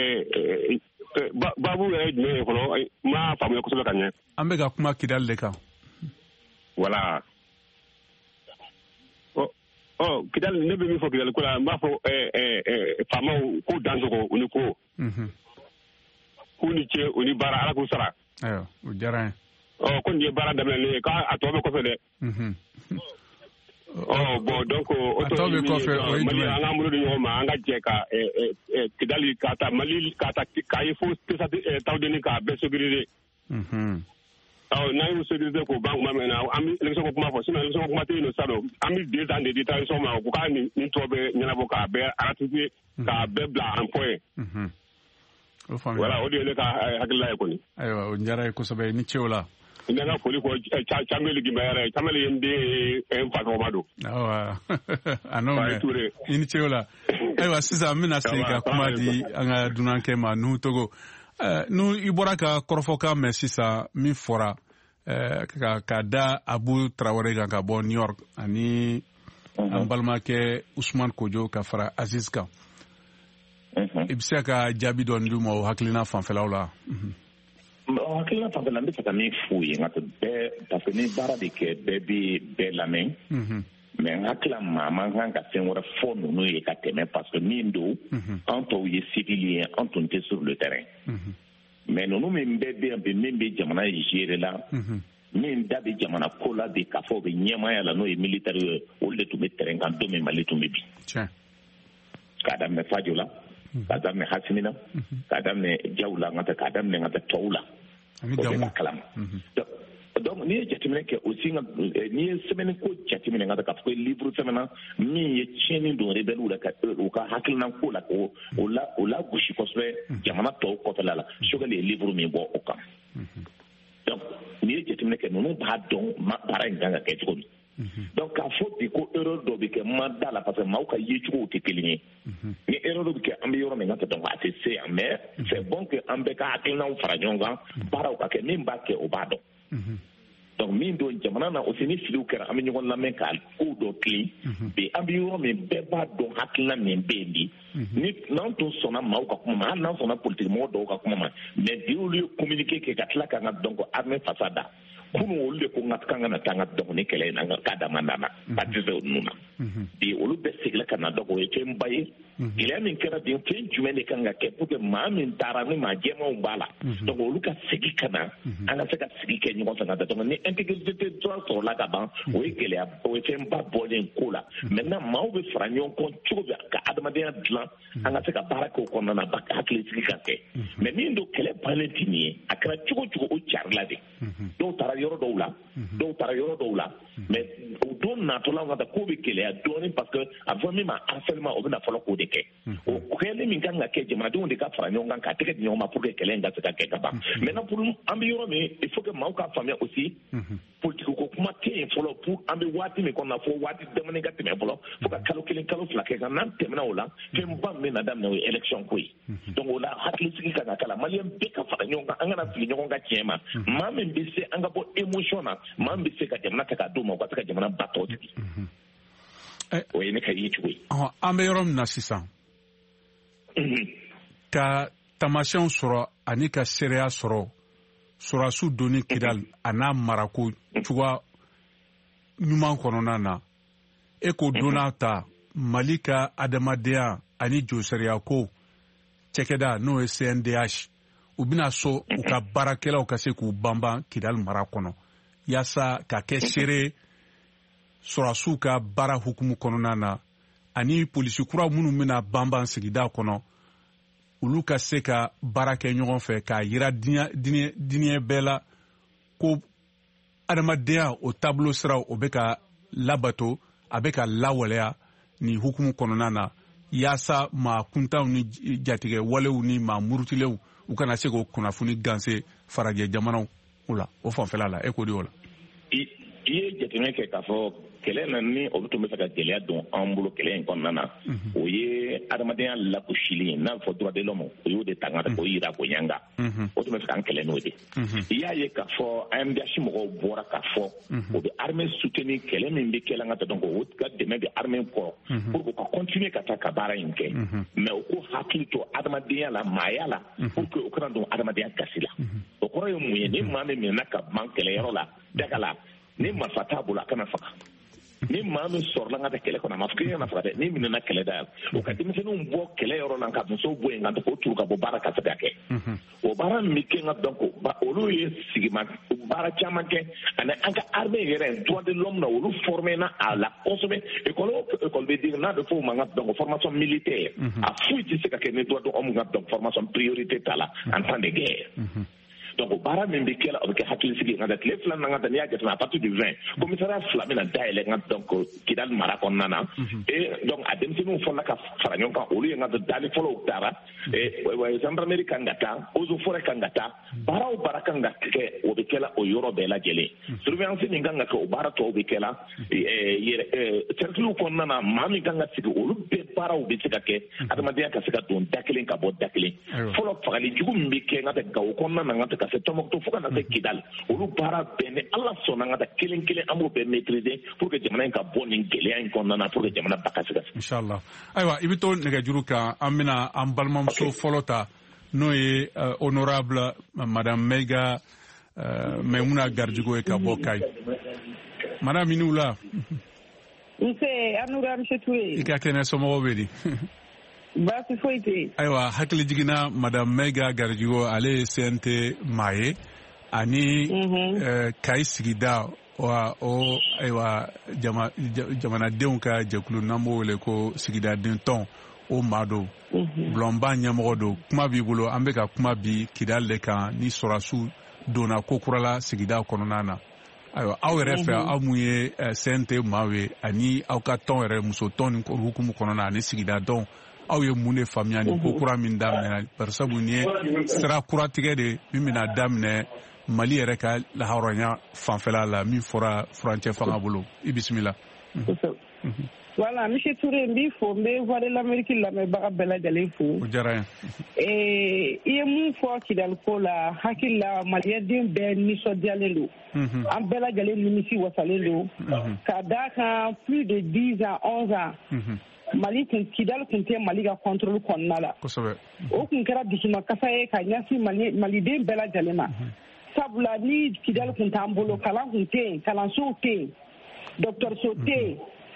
baabu yɛrɛ jumɛn ye fɔlɔ n m'a faamuya kosɛbɛ ka ɲɛ. An bɛ ka kuma Kidali de kan. Voilà. Ɔ Kidali ne bɛ min fɔ Kidali ko la n b'a fɔ faamaw k'u dansogo u ni ko. K'u ni ce u ni baara Ala k'u sara. Ayiwa o diyara n ye. Ɔ ko nin ye baara daminɛlen ye k'a tɔ bɛ kɔfɛ dɛ. Ɔ bon donc o tɔ ye min ye Mali an k'an bolo di ɲɔgɔn ma an ka jɛ ka Kidali k'a ta Mali k'a ta k'a ye fo Tawudeni k'a bɛɛ sécuriser. Ɔ n'an y'u sécuriser k'o ban kuma min na an bɛ élection ko kuma fɔ sinon élection ko kuma tɛ yen nɔ sisan nɔ an bɛ deux ans de di transition ma ko k'a nin nin tɔ bɛ ɲɛnabɔ k'a bɛɛ ratifier k'a bɛɛ bila en point. Voilà o de ye ne ka hakilila ye kɔni. Ayiwa o diyara ye kosɛbɛ ni cɛw la. N bɛ n ka foli fɔ Cambeli Gimayɛrɛ Cambeli ye n den ye n fa tɔgɔma don. Ayiwa a n'o mɛn i ni cɛw la. Ayiwa sisan an bɛna segin ka kuma di an ka dunankɛ ma Nuhu Togo. N'u i bɔra ka kɔrɔfɔkan mɛn sisan min fɔra ka da Abu Traoré kan ka bɔ New York ani an balimakɛ Usumani Kojo ka fara Aziz kan. I bɛ se ka jaabi dɔɔni d'u ma o hakilina fanfɛlaw la. Hakilina fanfɛla n bɛ fɛ ka min f'u ye n ka bɛɛ parce que ni baara de kɛ bɛɛ bɛ bɛɛ lamɛn mais n hakila maa man kan ka fɛn wɛrɛ fɔ ninnu ye ka tɛmɛ parce que min don an tɔw ye civil ye an tun tɛ sur le terrain mais ninnu min bɛɛ bɛ yan bi min bɛ jamana gérer la min da bɛ jamana ko la bi k'a fɔ o bɛ ɲɛmaaya la n'o ye militaire ye olu de tun bɛ terrain kan don min Mali tun bɛ bi k'a daminɛ Fajo la k'a daminɛ Hasimi na k'a daminɛ Diaw la n ka k'a daminɛ n ka tɔw la o bɛɛ b'a kalama donc n'i ye jateminɛ kɛ aussi n'i ye sɛbɛnni ko jateminɛ n ka k'a fɔ ko livre sɛbɛnna min ye tiɲɛni don rebelle la ka u ka hakilina ko la o la o la gosi kosɛbɛ jamana tɔw kɔfɛla la Choguel ye livre min bɔ o kan donc n'i ye jateminɛ kɛ ninnu b'a dɔn baara in kan ka kɛ cogo min donc k'a fɔ bi ko erreur dɔ bɛ kɛ ma da la parce que maaw ka yecogow tɛ kelen ye ni erreur dɔ bɛ kɛ an bɛ yɔrɔ min na donc a tɛ se yan mais c'est bon que an bɛɛ ka hakilinaw fara ɲɔgɔn kan baaraw ka kɛ min b'a kɛ o b'a dɔn donc min don jamana na aussi ni filiw kɛra an bɛ ɲɔgɔn lamɛn ka kow dɔ tilen bi an bɛ yɔrɔ min bɛɛ b'a dɔn hakilina min bɛ yen bi ni n'an tun sɔnna maaw ka kuma ma hali n'an sɔnna politique mɔgɔ dɔw ka kuma ma mais bi olu ye communiqué kɛ ka tila k'an ka donc armée fasa da kunun olu de ko n ka kan ka na taa n ka dɔnkili kɛlɛ in na k'a dama nana ka tɛ se o ninnu na bi olu bɛ segin ka na dɔgɔ o ye fɛn ba ye gɛlɛya min kɛra bi fɛn jumɛn de kan ka kɛ pour que maa min taara ni maa jɛmanw b'a la donc olu ka segin ka na an ka se ka sigi kɛ ɲɔgɔn fɛ ka donc ni intégrité droit sɔrɔla ka ban o ye gɛlɛya o ye fɛn ba bɔlen ko la maintenant maaw bɛ fara ɲɔgɔn kɔ cogo bɛ ka adamadenya dilan an ka se ka baara kɛ o kɔnɔna na ba hakili sigi ka kɛ mais min don kɛlɛ bannen tɛ nin ye a kɛra cogo cogo o carila de dɔw taara yɔrɔ dɔw la dɔw taara yɔrɔ dɔw la mais o don natɔla ka taa ko bɛ gɛlɛya dɔɔnin parce que a fɔ min ma harcèlement o bɛna fɔlɔ k'o de kɛ o kɛlen min kan ka kɛ jamanadenw de ka fara ɲɔgɔn kan ka tɛgɛ di ɲɔgɔn ma pour que kɛlɛ in ka se ka kɛ ka ban maintenant pour an bɛ yɔrɔ min il faut que maaw ka faamuya aussi politique ko kuma tɛ yen fɔlɔ pour an bɛ waati min kɔnɔ fɔ waati damadɔnin ka tɛmɛ fɔlɔ fo ka kalo kelen kalo fila kɛ kan n'an tɛmɛna o la fɛn ba min na daminɛ o ye élection ko ye donc o la hakili sigi ka kan ka k'a la maliyɛn bɛɛ ka fara ɲɔgɔn kan an kana fili ɲɔgɔn ka tiɲɛ ma maa min bɛ se an ka bɔ émotion na maa min bɛ se ka jamana ta k'a d'u ma u ka se ka jamana ba tɔ sigi o ye ne ka ye cogo ye. An bɛ yɔrɔ min na sisan ka tamasiyɛnw sɔrɔ ani ka seereya sɔrɔ sɔrɔdasiw donni Kidali a n'a marako cogoya ɲuman kɔnɔna na e k'o donna ta Mali ka adamadenya ani jɔsɛriya ko cɛkɛda n'o ye C N D H u bɛna so u ka baarakɛlaw ka se k'u banban Kidali mara kɔnɔ yaasa ka kɛ seere sɔrɔdasiw ka baara hukumu kɔnɔna na ani polisi kura minnu bɛna banban sigida kɔnɔ olu ka se ka baara kɛ ɲɔgɔn fɛ k'a yira diɲɛ bɛɛ la ko adamadenya o taabolo siraw o bɛ ka labato a bɛ ka lawaleya nin hukumu kɔnɔna na yaasa maa kuntanw ni jatigɛ walew ni maa murutilenw u kana se k'o kunnafoni ganse farajɛ jamanaw la o fanfɛla la e ko de o la. I ye jateminɛ kɛ k'a fɔ kɛlɛ na ni o bɛ tun bɛ fɛ ka gɛlɛya don an bolo kɛlɛ in kɔnɔna na o ye adamadenya lagosili n'a bɛ fɔ droit de l'homme o y'o de ta ka k'o yira ko ɲanga o tun bɛ fɛ k'an kɛlɛ n'o de i y'a ye k'a fɔ A M D H mɔgɔw bɔra k'a fɔ o bɛ armée soutenir kɛlɛ min bɛ kɛla an ka donc o ka dɛmɛ bɛ armée kɔrɔ pour que ka continuer ka taa ka baara in kɛ mais o ko hakili to adamadenya la maaya la pour que o kana don adamadenya gasi la o kɔrɔ ye mun ye ni maa min minɛna ka ban kɛlɛyɔrɔ la daga la ni marifa t'a bolo a kana faga ni maa min sɔrɔla ka taa kɛlɛ kɔnɔ a ma fɔ k'i kana faga dɛ ni minɛna kɛlɛ da o ka denmisɛnninw bɔ kɛlɛyɔrɔ la ka musow bɔ yen ka o turu ka bɔ baara ka se ka kɛ o baara min bɛ kɛ ka donc olu ye sigima baara caman kɛ ani an ka armée yɛrɛ droit de l'homme na olu formé na a la kosɛbɛ école école bɛ di n'a bɛ fɔ o ma donc formation militaire a foyi tɛ se ka kɛ ni droit de l'homme ka donc formation priorité t'a la en temps de guerre. Donc baara min bɛ kɛ la o bɛ kɛ hakilisigi nka tile fila na ka taa n'i y'a jateminɛ à partir du vingt commissariat fila bɛna dayɛlɛ nka donc Kidali mara kɔnɔna na et donc a denmisɛnninw fɔlɔ ka fara ɲɔgɔn kan olu ye nka dali fɔlɔw taara gendarmerie kan ka taa eaux et forêts kan ka taa baara o baara kan ka kɛ o bɛ kɛ la o yɔrɔ bɛɛ lajɛlen surveillance min kan ka kɛ o baara tɔw bɛ kɛ la cercle kɔnɔna na maa min kan ka sigi olu bɛɛ baaraw bɛ se ka kɛ adamadenya ka se ka don da kelen ka bɔ da kelen fɔlɔ fagali jugu min bɛ kɛ nka tɛ Gawo kɔnɔna na nka tɛ se Tɔnbukutu fo ka na se Kidali olu baara bɛɛ ni Ala sɔnna an ka taa kelen kelen an b'o bɛɛ maîtriser pour que jamana in ka bɔ nin gɛlɛya in kɔnɔna na pour que jamana ba ka se ka se. Inshallah ayiwa i bɛ to nɛgɛjuru kan an bɛna an balimamuso fɔlɔ ta n'o ye honorable madame Maiga Maimuna Gardigo ye ka bɔ Kayi madame i ni wula. Nse Anura Monsieur Touré. I ka kɛnɛ somɔgɔw bɛ di. Baasi foyi tɛ. Ayiwa hakili jiginna madame Maiga Gardigo ale ye C N T maa ye ani Kayi sigida wa o ayiwa jamanadenw ka jɛkulu n'an b'o wele ko sigidaden tɔn o maa don bulɔnba ɲɛmɔgɔ don kuma b'i bolo an bɛ ka kuma bi Kidali de kan ni sɔrɔdasiw donna ko kura la sigida kɔnɔna na ayiwa aw yɛrɛ fɛ aw mun ye C N T maaw ye ani aw ka tɔn yɛrɛ muso tɔn ni hukumu kɔnɔna ani sigida dɔn aw ye mun de faamuya ni ko kura min daminɛ bari sabu nin ye sira kuratigɛ de min bɛna daminɛ Mali yɛrɛ ka laharɔnya fanfɛla la min fɔra furancɛ fanga bolo i bisimila. Voilà, Monsieur Touré n b'i fo n bɛ Voix de l'Amérique lamɛnbaga bɛɛ lajɛlen fo. O diyara n ye. I ye mun fɔ Kidali ko la hakili la maliyɛnden bɛɛ nisɔndiyalen don. An bɛɛ lajɛlen nimisi wasalen don. Ka d'a kan plus de dix ans onze ans. Mali kun Kidali kun tɛ Mali ka contrôle kɔnɔna la. Kosɛbɛ. O kun kɛra dusumakasa ye ka ɲɛsin maliden bɛɛ lajɛlen ma. Sabula ni Kidali kun t'an bolo kalan kun tɛ yen kalansow tɛ yen dɔgɔtɔrɔso tɛ yen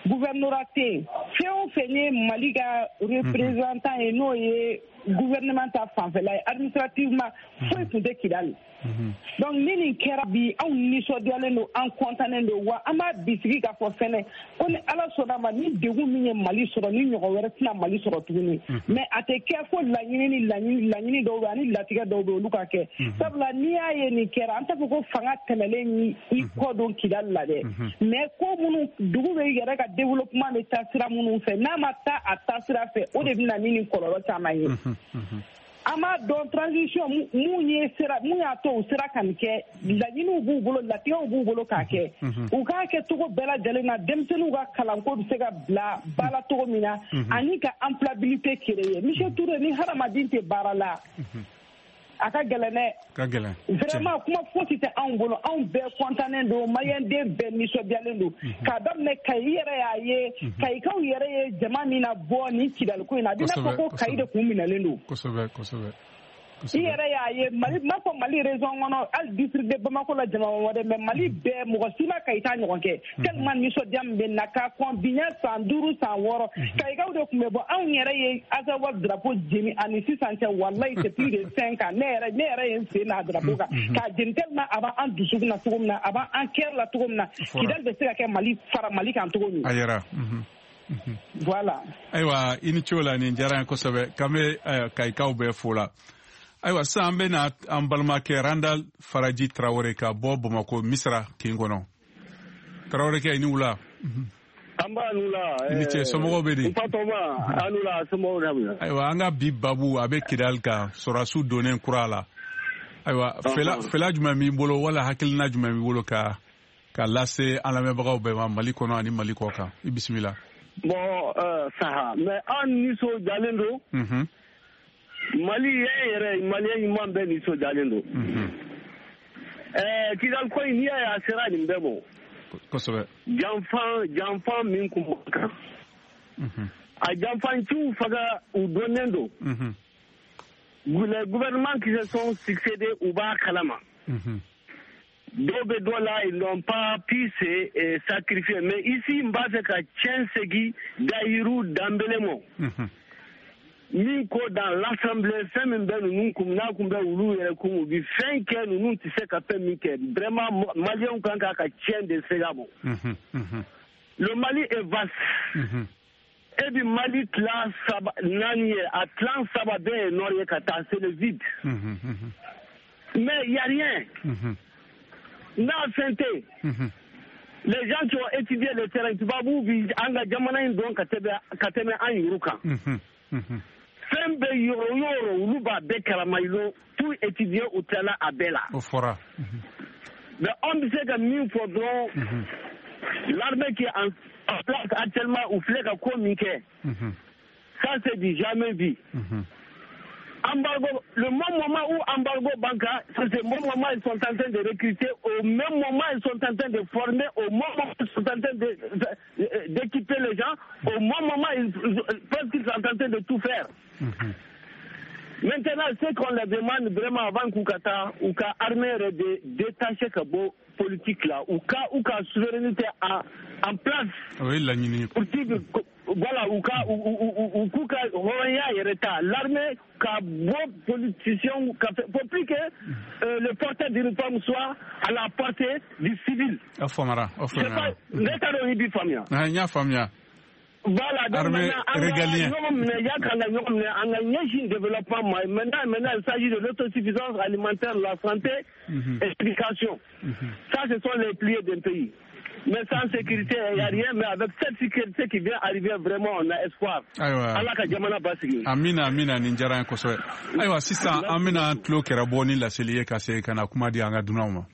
gouvernorat tɛ yen fɛn o fɛn ye Mali ka représentant ye n'o ye gouvernement ta fanfɛla ye administrativement foyi tun tɛ Kidali. Donc ni nin kɛra bi anw nisɔndiyalen don an kɔntannen don wa an b'a bisigi k'a fɔ fɛnɛ ko ni Ala sɔnna ma ni degun min ye Mali sɔrɔ ni ɲɔgɔn wɛrɛ tɛna Mali sɔrɔ tuguni mais a tɛ kɛ fo laɲini ni laɲini laɲini dɔw bɛ ani latigɛ dɔw bɛ olu ka kɛ sabula n'i y'a ye nin kɛra an t'a fɔ ko fanga tɛmɛlen i kɔ don Kidali la dɛ mais ko minnu dugu bɛ yɛrɛ ka développement bɛ taa sira minnu fɛ n'a ma taa a taa sira fɛ o de bɛ na ni nin kɔlɔlɔ caman ye. an b'a dɔn transition mun ye sira mun y'a to u sera ka nin kɛ laɲiniw b'u bolo latigɛw b'u bolo k'a kɛ u k'a kɛ cogo bɛɛ lajɛlen na denmisɛnninw ka kalanko bɛ se ka bila ba la cogo min na ani ka employabilité créer Michel Touré ni hadamaden tɛ baara la a ka gɛlɛn dɛ ka gɛlɛn vraiment kuma fosi tɛ anw bolo anw bɛɛ kɔntannen don maliyɛnden bɛɛ nisɔndiyalen don k'a daminɛ Kayi i yɛrɛ y'a ye Kayikaw yɛrɛ ye jama min na bɔ ni Kidaliko in na a bɛ i n'a fɔ ko Kayi de kun minɛlen don kosɛbɛ kosɛbɛ i yɛrɛ y'a ye Mali m'a fɔ Mali région kɔnɔ hali district de Bamako la jama wɛrɛ mais Mali bɛɛ mɔgɔ si ma Kayi ta ɲɔgɔn kɛ tellement nisɔndiya min bɛ na k'a kɔn bi ɲɛ san duuru san wɔɔrɔ Kayikaw de tun bɛ bɔ anw yɛrɛ ye Azawa drapeau jeni ani sisan cɛ walayi c'est plus de cinq ans ne yɛrɛ ne yɛrɛ ye n sen n'a drapeau kan k'a jeni tellement a b'an dusukun na cogo min na a b'an cœur la cogo min na Kidali bɛ se ka kɛ Mali fara Mali kan cogo min a yɛrɛ voilà ayiwa i ni cogo la nin diyara n ye kosɛbɛ k'an bɛ Kayikaw bɛɛ fo la ayiwa sisan an bɛ na an balimakɛ Randal Faraji Tarawele ka bɔ Bamako Misira kin kɔnɔ Tarawele kɛ i ni wula an b'a nu la i ni cɛ somɔgɔw bɛ di n fatɔma an nu la somɔgɔw na bi ayiwa an ka bi babu a bɛ Kidali kan sɔrɔdasiw donnen kura la ayiwa fɛla fɛla jumɛn b'i bolo wala hakilina jumɛn b'i bolo ka ka lase an lamɛnbagaw bɛɛ ma Mali kɔnɔ ani Mali kɔ kan i bisimila bon saha mais an nisɔndiyalen don Mali ye yɛrɛ maliyɛn ɲuman bɛɛ nisɔndiyalen don ɛɛ Kidali ko in n'i y'a ye a sera nin bɛɛ ma kosɛbɛ janfan janfan min kun b'a kan a janfanciw faga u dɔnnen don les gouvernements qui se sont succédés u b'a kalama dɔw bɛ dɔ la ils n'ont pas pu se sacrifier mais ici n b'a fɛ ka tiɲɛ segin Dayiru Danbele ma min ko dans l'assemblée fɛn min bɛ ninnu kun n'a kun bɛ olu yɛrɛ kun u bi fɛn kɛ ninnu tɛ se ka fɛn min kɛ vraiment maliyɛnw kan k'a ka tiɲɛ de se ka bɔ le Mali est vaste et bi Mali tila saba naani ye a tila saba bɛɛ ye nord ye ka taa c'est le vide mais il y a rien n'a fɛn tɛ les gens qui ont étudié le terrain tubabu bi an ka jamana in dɔn ka tɛmɛ ka tɛmɛ an yɛrɛw kan fɛn bɛ yɔrɔ o yɔrɔ olu b'a bɛɛ kalama ils ont tout étudié u tilala a bɛɛ la o fɔra mais an bɛ se ka min fɔ dɔrɔn l'armée qui est en place actuellement u filɛ ka ko min kɛ ça c'est du jamais vu embargo le même moment où embargo banca c'est le même moment ils sont en train de recruter au même moment ils sont en train de former au même moment ils sont en train de, de, d'équiper les gens au même moment ils, parce qu'ils sont en train de tout faire maintenant ce qu'on leur demande vraiment avant qu'Oukata ou qu'à armée de détacher que beau politique là ou qu'à ou qu'à souveraineté en, en place oui, la pour dire voilà ou qu'à ou ou qu'à l'armée qu'à beau politicien pour plus que euh, le porteur d'uniforme soit à la portée du civil. Afomara, afomara. N'état de Ibi Famia. Ah, il y a Famia. Voilà, donc développement. Maintenant, maintenant, il s'agit de l'autosuffisance alimentaire, la santé mm-hmm. et l'éducation. Mm-hmm. Ça, ce sont les piliers d'un pays. Mais sans sécurité, il n'y a rien. Mais avec cette sécurité qui vient arriver, vraiment, on a espoir. Allah ka jamana basigi. Amina, amina, ninjara en koswe. Aywa, sisa, amina tlo keraboni la seliye kase kana kumadi anga dunauma.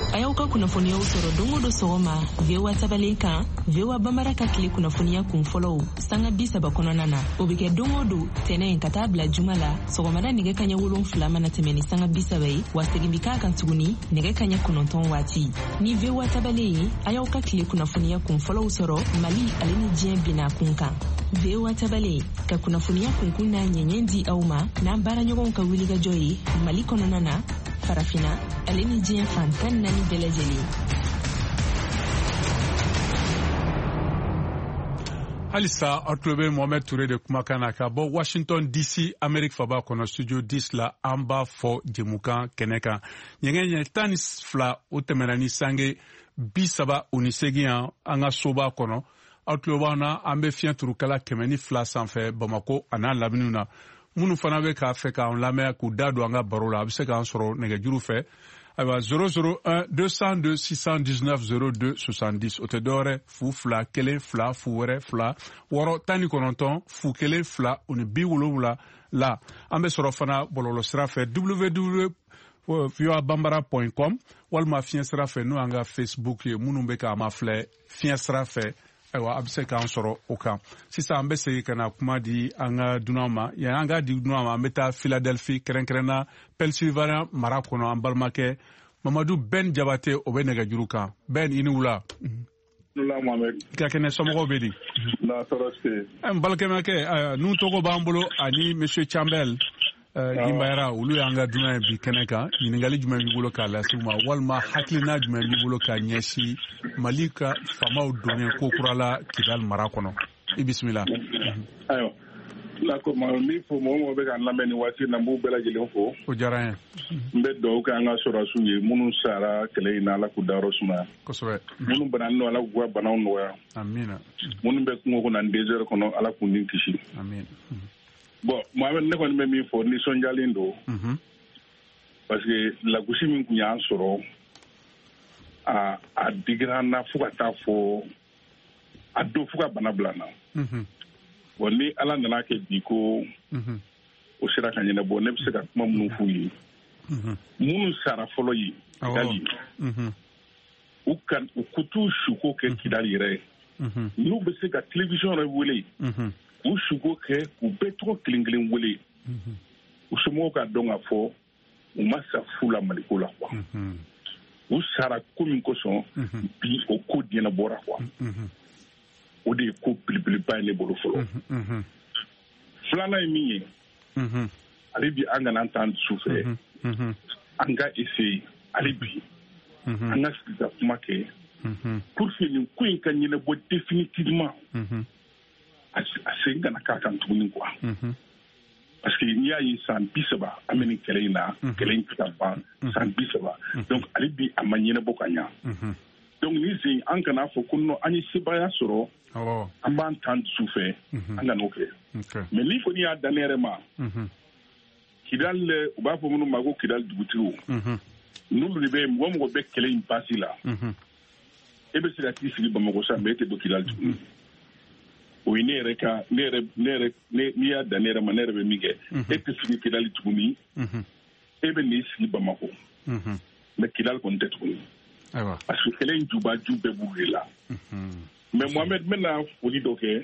a y'aw ka kunnafoniyaw sɔrɔ don o don sɔgɔma V O A tabalen kan V O A Bambara ka tile kunnafoniya kun fɔlɔw sanga bi saba kɔnɔna na o bɛ kɛ don o don tɛnɛn ka taa bila juma la sɔgɔmada nɛgɛ kaɲɛ wolonfila mana tɛmɛ ni sanga bi saba ye wa segin bi k'a kan tuguni nɛgɛ kaɲɛ kɔnɔntɔn waati ni V O A tabalen ye a y'aw ka tile kunnafoniya kun fɔlɔw sɔrɔ Mali ale ni diɲɛ binna kun kan V O A tabalen ka kunnafoniya kunkun n'a ɲɛɲɛ di aw ma n'an baaraɲɔgɔnw ka wulikajɔ ye Mali kɔnɔna na farafina ale ni diɲɛ fan tan naani bɛɛ lajɛlen. Halisa aw tulo bɛ Mohamed Touré de kumakan na ka bɔ Washington D C Amérique faba kɔnɔ studio dix la an b'a fɔ jɛmukan kɛnɛ kan ɲɛgɛn ɲɛ tan ni fila o tɛmɛna ni sange bi saba o ni segin yan an ka soba kɔnɔ aw tulo b'an na an bɛ fiɲɛ turukala kɛmɛ ni fila sanfɛ Bamako a n'a laminiw na minnu fana bɛ k'a fɛ k'an lamɛn k'u da don an ka baro la a bɛ se k'an sɔrɔ nɛgɛjuru fɛ ayiwa zéro zéro un deux cent deux six cent dix-neuf zéro deux soixante-dix o tɛ dɔwɛrɛ fu fila kelen fila fu wɛrɛ fila wɔɔrɔ tan ni kɔnɔntɔn fu kelen fila o ni bi wolonwula la an bɛ sɔrɔ fana bɔlɔlɔ sira fɛ w w w point v o a bambara point com walima fiɲɛ sira fɛ n'o y'an ka Facebook ye minnu bɛ k'an ma filɛ fiɲɛ sira fɛ ayiwa a bɛ se k'an sɔrɔ o kan sisan an bɛ segin ka na kuma di an ka dunanw ma yan an ka di dunanw ma an bɛ taa Philadelphie kɛrɛnkɛrɛnna Pennsylvania mara kɔnɔ an balimakɛ Mamadu Ben Jabate o bɛ nɛgɛjuru kan Ben i ni wula. Wula Mohamed. ka kɛnɛ somɔgɔw bɛ di. na tɔɔrɔ se. n balimakɛ n'u tɔgɔ b'an bolo ani Monsieur Chambel Gimbayara olu y'an ka dunan ye bi kɛnɛ kan ɲininkali jumɛn b'i bolo k'a lase u ma walima hakilina jumɛn b'i bolo k'a ɲɛsin Mali ka faamaw donnen ko kura la Kidali mara kɔnɔ i bisimila. ayiwa d'accord n b'i fo mɔgɔ mɔgɔ bɛ k'an lamɛn nin waati na n b'u bɛɛ lajɛlen fo. o diyara n ye. n bɛ dugawu kɛ an ka sɔrɔdasiw ye minnu sara kɛlɛ in na Ala k'u dayɔrɔ sumaya. kosɛbɛ. minnu bananen don Ala k'u ka banaw nɔgɔya. amiina. minnu bɛ kungo kɔnɔ nin deux heures kɔnɔ Ala k'u ni kisi. amiina. bon Mohamed ne kɔni bɛ min fɔ nisɔndiyalen don parce que lagosi min tun y'an sɔrɔ a a digira n na fo ka taa fɔ a don fo ka bana bila n na bon ni Ala nana kɛ bi ko o sera ka ɲɛnabɔ ne bɛ se ka kuma minnu f'u ye minnu sara fɔlɔ ye Kidali u ka u kutu suko kɛ Kidali yɛrɛ ye n'u bɛ se ka télévision yɛrɛ wele u suko kɛ u bɛɛ tɔgɔ kelen kelen wele u somɔgɔw ka dɔn ka fɔ u ma sa fu la Maliko la quoi u sara ko min kosɔn bi o ko ɲɛnabɔra quoi o de ye ko belebeleba ye ne bolo fɔlɔ filanan ye min ye ale bi an kana t'an dusu fɛ an ka essayer ale bi an ka sigi ka kuma kɛ pour que nin ko in ka ɲɛnabɔ définitivement a segin kana k'a kan tuguni quoi parce que n'i y'a ye san bi saba an bɛ nin kɛlɛ in na kɛlɛ in tɛ ka ban san bi saba donc ale bi a ma ɲɛnabɔ ka ɲa donc ni sen an kana fɔ ko non an ye sebaya sɔrɔ an b'an t'an dusu fɛ an ka n'o kɛ mais ni kɔni y'a dan ne yɛrɛ ma Kidali u b'a fɔ minnu ma ko Kidali dugutigiw n'olu de bɛ mɔgɔ mɔgɔ bɛ kɛlɛ in basi la e bɛ se ka t'i sigi Bamako sa mais e tɛ don Kidali tuguni o ye ne yɛrɛ ka ne yɛrɛ ne yɛrɛ n'i y'a dan ne yɛrɛ ma ne yɛrɛ bɛ min kɛ e tɛ sigi Kidali tuguni e bɛ n'i sigi Bamako mais Kidali kɔni tɛ tuguni parce que kɛlɛ in jubaju bɛɛ b'u de la mais Mohamed n bɛna foli dɔ kɛ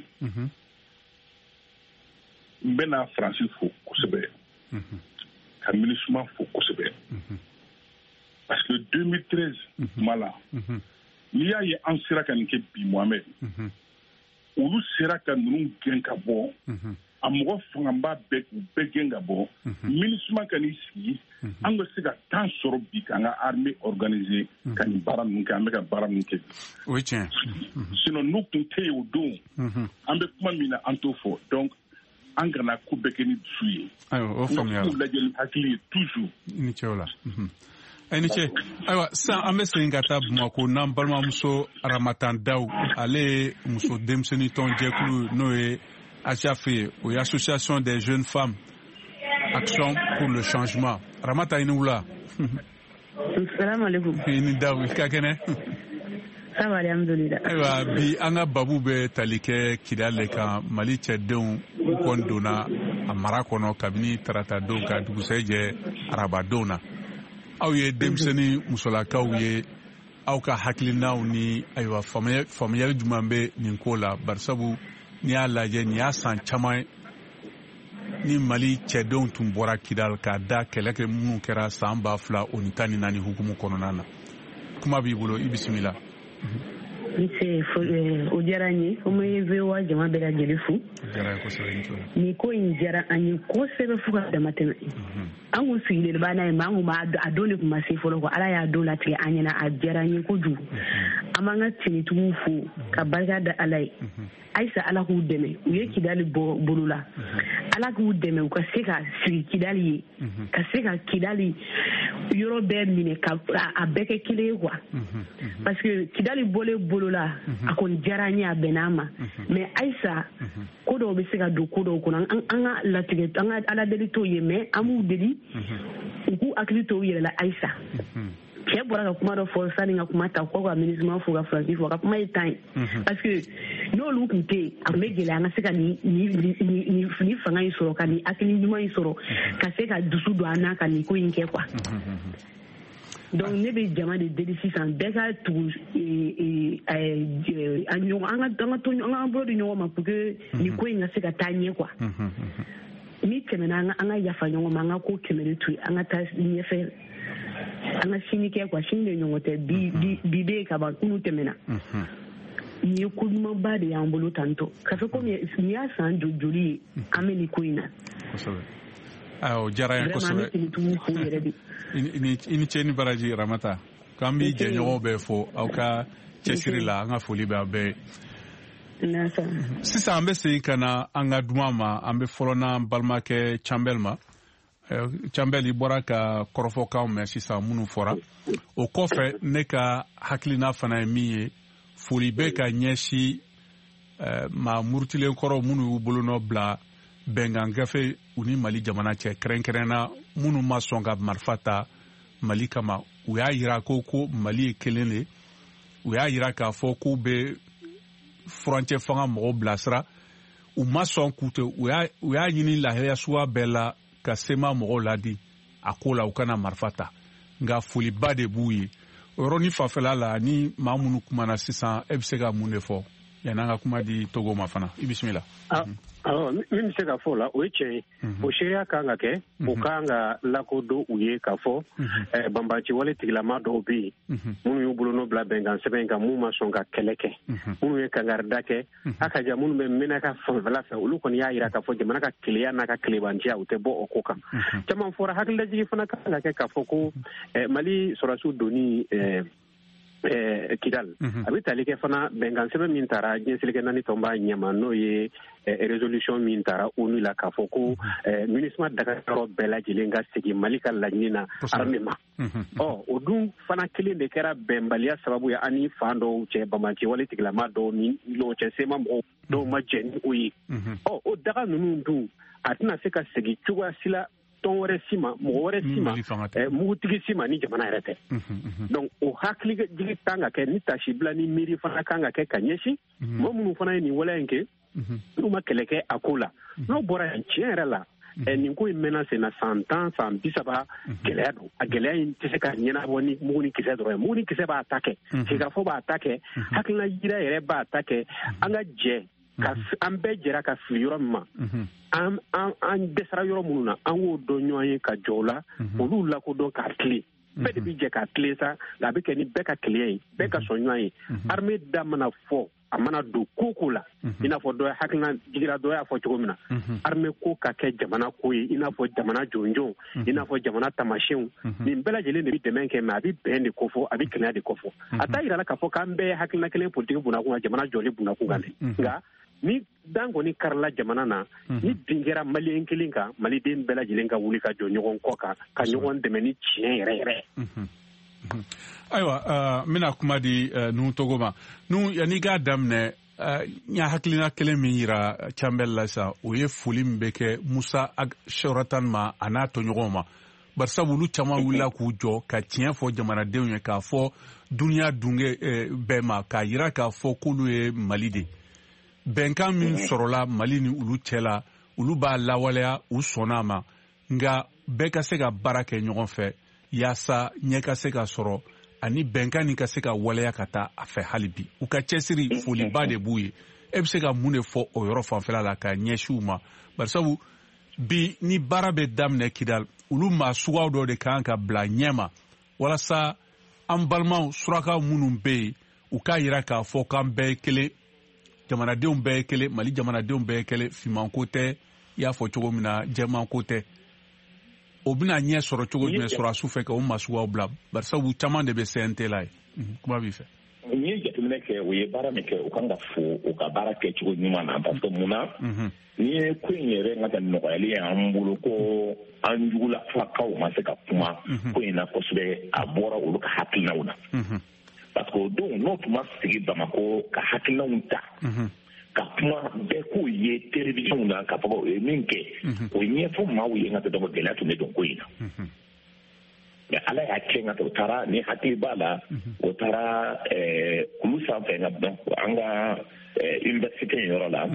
n bɛna Faransi fo kosɛbɛ ka MINUSMA fo kosɛbɛ parce que deux mille treize tuma la n'i y'a ye an sera ka nin kɛ bi Mohamed olu sera ka ninnu gɛn ka bɔ a mɔgɔ fangaba bɛɛ k'u bɛɛ gɛn ka bɔ MINUSMA ka n'i sigi an ka se ka temps sɔrɔ bi k'an ka armée organiser ka nin baara ninnu kɛ an bɛ ka baara ninnu kɛ o ye tiɲɛ sinon n'u tun tɛ yen o don an bɛ kuma min na an t'o fɔ donc an kana ko bɛɛ kɛ ni dusu ye o faamuyara k'u lajɛ ni hakili ye toujours ni cɛw la a ni ce ayiwa sisan an bɛ segin ka taa Bamako n'an balimamuso Ramatan Dawu ale ye muso denmisɛnnin tɔn jɛkulu n'o ye A C A F ye o ye association des jeunes femmes action pour le changement Ramata i ni wula. salamaleykum. i ni Dawu i ka kɛnɛ. sawa alhamdulillah. ayiwa bi an ka babu bɛ tali kɛ Kidali le kan Mali cɛdenw u kɔni donna a mara kɔnɔ kabini tarata don ka dugusɛjɛ arabadenw na aw ye denmisɛnnin musolakaw ye aw ka hakilinaw ni ayiwa faamuyali jumɛn bɛ nin ko la barisabu n'i y'a lajɛ nin y'a san caman ni Mali cɛdenw tun bɔra Kidal k'a da kɛlɛ kɛ minnu kɛra san ba fila o ni tan ni naani hukumu kɔnɔna na kuma b'i bolo i bisimila. Nse o diyara n ye komi ye V O A jama bɛɛ lajɛlen fo. Nin ko in diyara an ye kosɛbɛ fo ka dama tɛmɛ. An kun sigilen b'a n'a ye mais an kun b'a a don de kun ma se fɔlɔ quoi Ala y'a don latigɛ an ɲɛna a diyara n ye kojugu. An b'an ka tinitigiw fo ka barika da Ala ye. Ayisa Ala k'u dɛmɛ u ye Kidali bɔ bolo la. Ala k'u dɛmɛ u ka se ka sigi Kidali ye ka se ka Kidali yɔrɔ bɛɛ minɛ ka a bɛɛ kɛ kelen ye quoi. Parce que Kidali bɔlen bolo la a kɔni diyara n ye a bɛnna ma mais Ayisa ko dɔw bɛ se ka don ko dɔw kɔnɔ an ka latigɛ an ka Ala deli t'o ye mais an b'u deli u k'u hakili to u yɛrɛ la Ayisa. Cɛ bɔra ka kuma dɔ fɔ sani ka kuma ta ko ka ministre fo ka Franci fo ka kuma ye tan ye parce que n'olu tun tɛ a tun bɛ gɛlɛya an ka se ka ni ni fanga in sɔrɔ ka ni hakili ɲuman in sɔrɔ ka se ka dusu don an na ka nin ko in kɛ quoi. Donc ne bɛ jama de deli sisan bɛɛ ka tugu an ɲɔgɔn an ka an ka to an ka bolo di ɲɔgɔn ma pour que nin ko in ka se ka taa ɲɛ quoi. Ni tɛmɛna an ka yafa ɲɔgɔn ma an ka ko kɛmɛ to an ka taa ɲɛfɛ an ka sini kɛ quoi sini de ɲɔgɔn tɛ bi bi bi bɛ ka ban kunu tɛmɛna. Nin ye ko ɲumanba de y'an bolo tantɔ ka fɔ komi nin y'a san joli ye an bɛ nin ko in na. O diyara n ye kosɛbɛ i ni cɛ ni baraji Ramata k'an b'i jɛɲɔgɔnw bɛɛ fo aw ka cɛsiri la an ka foli bɛ aw bɛɛ ye. Sisan an bɛ segin ka na an ka duman ma an bɛ fɔlɔ n'an balimakɛ Campbell ma. Campbell i bɔra ka kɔrɔfɔkanw mɛn sisan minnu fɔra o kɔfɛ ne ka hakilina fana ye min ye foli bɛ ka ɲɛsin maa murutilen kɔrɔ minnu y'u bolonɔ bila bɛnkan gafe u ni Mali jamana cɛ kɛrɛnkɛrɛnna minnu ma sɔn ka marifa ta Mali kama u y'a yira ko ko Mali ye kelen de u y'a yira k'a fɔ k'u bɛ furancɛ fanga mɔgɔw bilasira u ma sɔn k'u to u y'a ɲini lahiya suguya bɛɛ la ka sema mɔgɔw ladi a ko la u kana marifa ta nka foliba de b'u ye o yɔrɔnin fanfɛla la ni maa minnu kumana sisan e bɛ se ka mun de fɔ yan'an ka kuma di Togo ma fana i bisimila. Awɔ min bɛ se ka fɔ o la o ye tiɲɛ ye o seereya kan ka kɛ o kan ka lakodɔn u ye k'a fɔ banbaaci wale tigilama dɔw bɛ yen minnu y'u bolonɔ bila bɛnkan sɛbɛn in kan minnu ma sɔn ka kɛlɛ kɛ minnu ye kangarida kɛ a ka jan minnu bɛ mɛnɛ ka fanfɛla fɛ olu kɔni y'a jira k'a fɔ jamana ka keleya n'a ka kelebanciya u tɛ bɔ o ko kan caman fɔra hakililajigi fana kan ka kɛ k'a fɔ ko Mali sɔrɔdasiw donni Kidal a bɛ tali kɛ fana bɛnkan sɛbɛn min taara ɲɛsilikɛ naani tɔn b'a ɲɛma n'o ye résolution min taara ONU la k'a fɔ ko MINUSMA dagayɔrɔ bɛɛ lajɛlen ka segin Mali ka laɲini na armée ma ɔ o dun fana kelen de kɛra bɛnbaliya sababu ye ani fan dɔw cɛ banbaaci wale tigilama dɔw ni n'o cɛ sema mɔgɔw dɔw ma jɛ ni o ye ɔ o daga ninnu dun a tɛna se ka segin cogoya si la tɔn wɛrɛ si ma mɔgɔ wɛrɛ si ma mugutigi si ma ni jamana yɛrɛ tɛ donc o hakilijigi kan ka kɛ ni tasibila ni miiri fana kan ka kɛ ka ɲɛsin mɔgɔ minnu fana ye nin waleya in kɛ n'u ma kɛlɛ kɛ a ko la n'o bɔra yan tiɲɛ yɛrɛ la nin ko in mɛnna sen na san tan san bi saba gɛlɛya don a gɛlɛya in tɛ se ka ɲɛnabɔ ni mugu ni kisɛ dɔrɔn ye mugu ni kisɛ b'a ta kɛ sigikafɔ b'a ta kɛ hakilina yira yɛrɛ b'a ta kɛ an ka jɛ an bɛɛ jɛra ka fili yɔrɔ min ma an dɛsɛra yɔrɔ minnu na an k'o dɔn ɲɔgɔn ye ka jɔ o la olu lakodɔn k'a tile bɛɛ de bɛ jɛ k'a tile sa nka a bɛ kɛ ni bɛɛ ka keleya ye bɛɛ ka sɔn ɲɔgɔn ye armée da mana fɔ a mana don ko ko la i n'a fɔ dɔ hakilina jigira dɔ y'a fɔ cogo min na armée ko ka kɛ jamana ko ye i n'a fɔ jamana jɔnjɔnw i n'a fɔ jamana tamasiyɛnw nin bɛɛ lajɛlen de bɛ dɛmɛ kɛ mais a bɛ bɛn de kofɔ a bɛ kɛnɛya de kofɔ a t'a yira la k'a fɔ k'an bɛɛ hakilina kelen politiki bunakun kan jamana jɔli bunakun kan dɛ nka ni dan kɔni karila jamana na ni bin kɛra maliyɛn kelen kan maliden bɛɛ lajɛlen ka wuli ka jɔ ɲɔgɔn kɔ kan ka ɲɔgɔn dɛmɛ ni tiɲɛ yɛrɛ yɛrɛ. Ayiwa n bɛna kuma di Nuhu Togo ma Nuhu yanni i k'a daminɛ n y'a hakilina kelen min yira Campbell la sisan o ye foli min bɛ kɛ Musa Shoratan ma a n'a tɔɲɔgɔnw ma barisabu olu caman wulila k'u jɔ ka tiɲɛ fɔ jamanadenw ye k'a fɔ duniya dunge bɛɛ ma k'a yira k'a fɔ k'olu ye Mali de bɛnkan min sɔrɔla Mali ni olu cɛla olu b'a lawaleya u sɔnna a ma nka bɛɛ ka se ka baara kɛ ɲɔgɔn fɛ yaasa ɲɛ ka se ka sɔrɔ ani bɛnkan nin ka se ka waleya ka taa a fɛ hali bi u ka cɛsiri foliba de b'u ye e bɛ se ka mun de fɔ o yɔrɔ fanfɛla la ka ɲɛsin u ma barisabu bi ni baara bɛ daminɛ Kidal olu maa suguyaw dɔ de kan ka bila ɲɛma walasa an balimaw surakaw minnu bɛ yen u k'a yira k'a fɔ k'an bɛɛ ye kelen jamanadenw bɛɛ ye kelen Mali jamanadenw bɛɛ ye kelen fimanko tɛ i y'a fɔ cogo min na jɛmanko tɛ o bɛna ɲɛ sɔrɔ cogo jumɛn sɔrɔ a su fɛ ka o maa suguyaw bila barisabu caman de bɛ C N T la ye kuma b'i fɛ. N'i ye jateminɛ kɛ o ye baara min kɛ u kan ka fo u ka baara kɛ cogo ɲuman na parce que mun na n'i ye ko in yɛrɛ ka nɔgɔyali y'an bolo ko an jugulafakaw ma se ka kuma ko in na kosɛbɛ a bɔra olu ka hakilinaw na parce que o don n'o tun ma sigi Bamako ka hakilinaw ta ka kuma bɛɛ k'o ye télévision na ka fɔ o ye min kɛ o ɲɛfɔ maaw ye ka tɛ gɛlɛya tun bɛ don ko in na mais ala y'a kɛ ka o taara ni hakili b'a la o taara kulu sanfɛ an ka université yɔrɔ la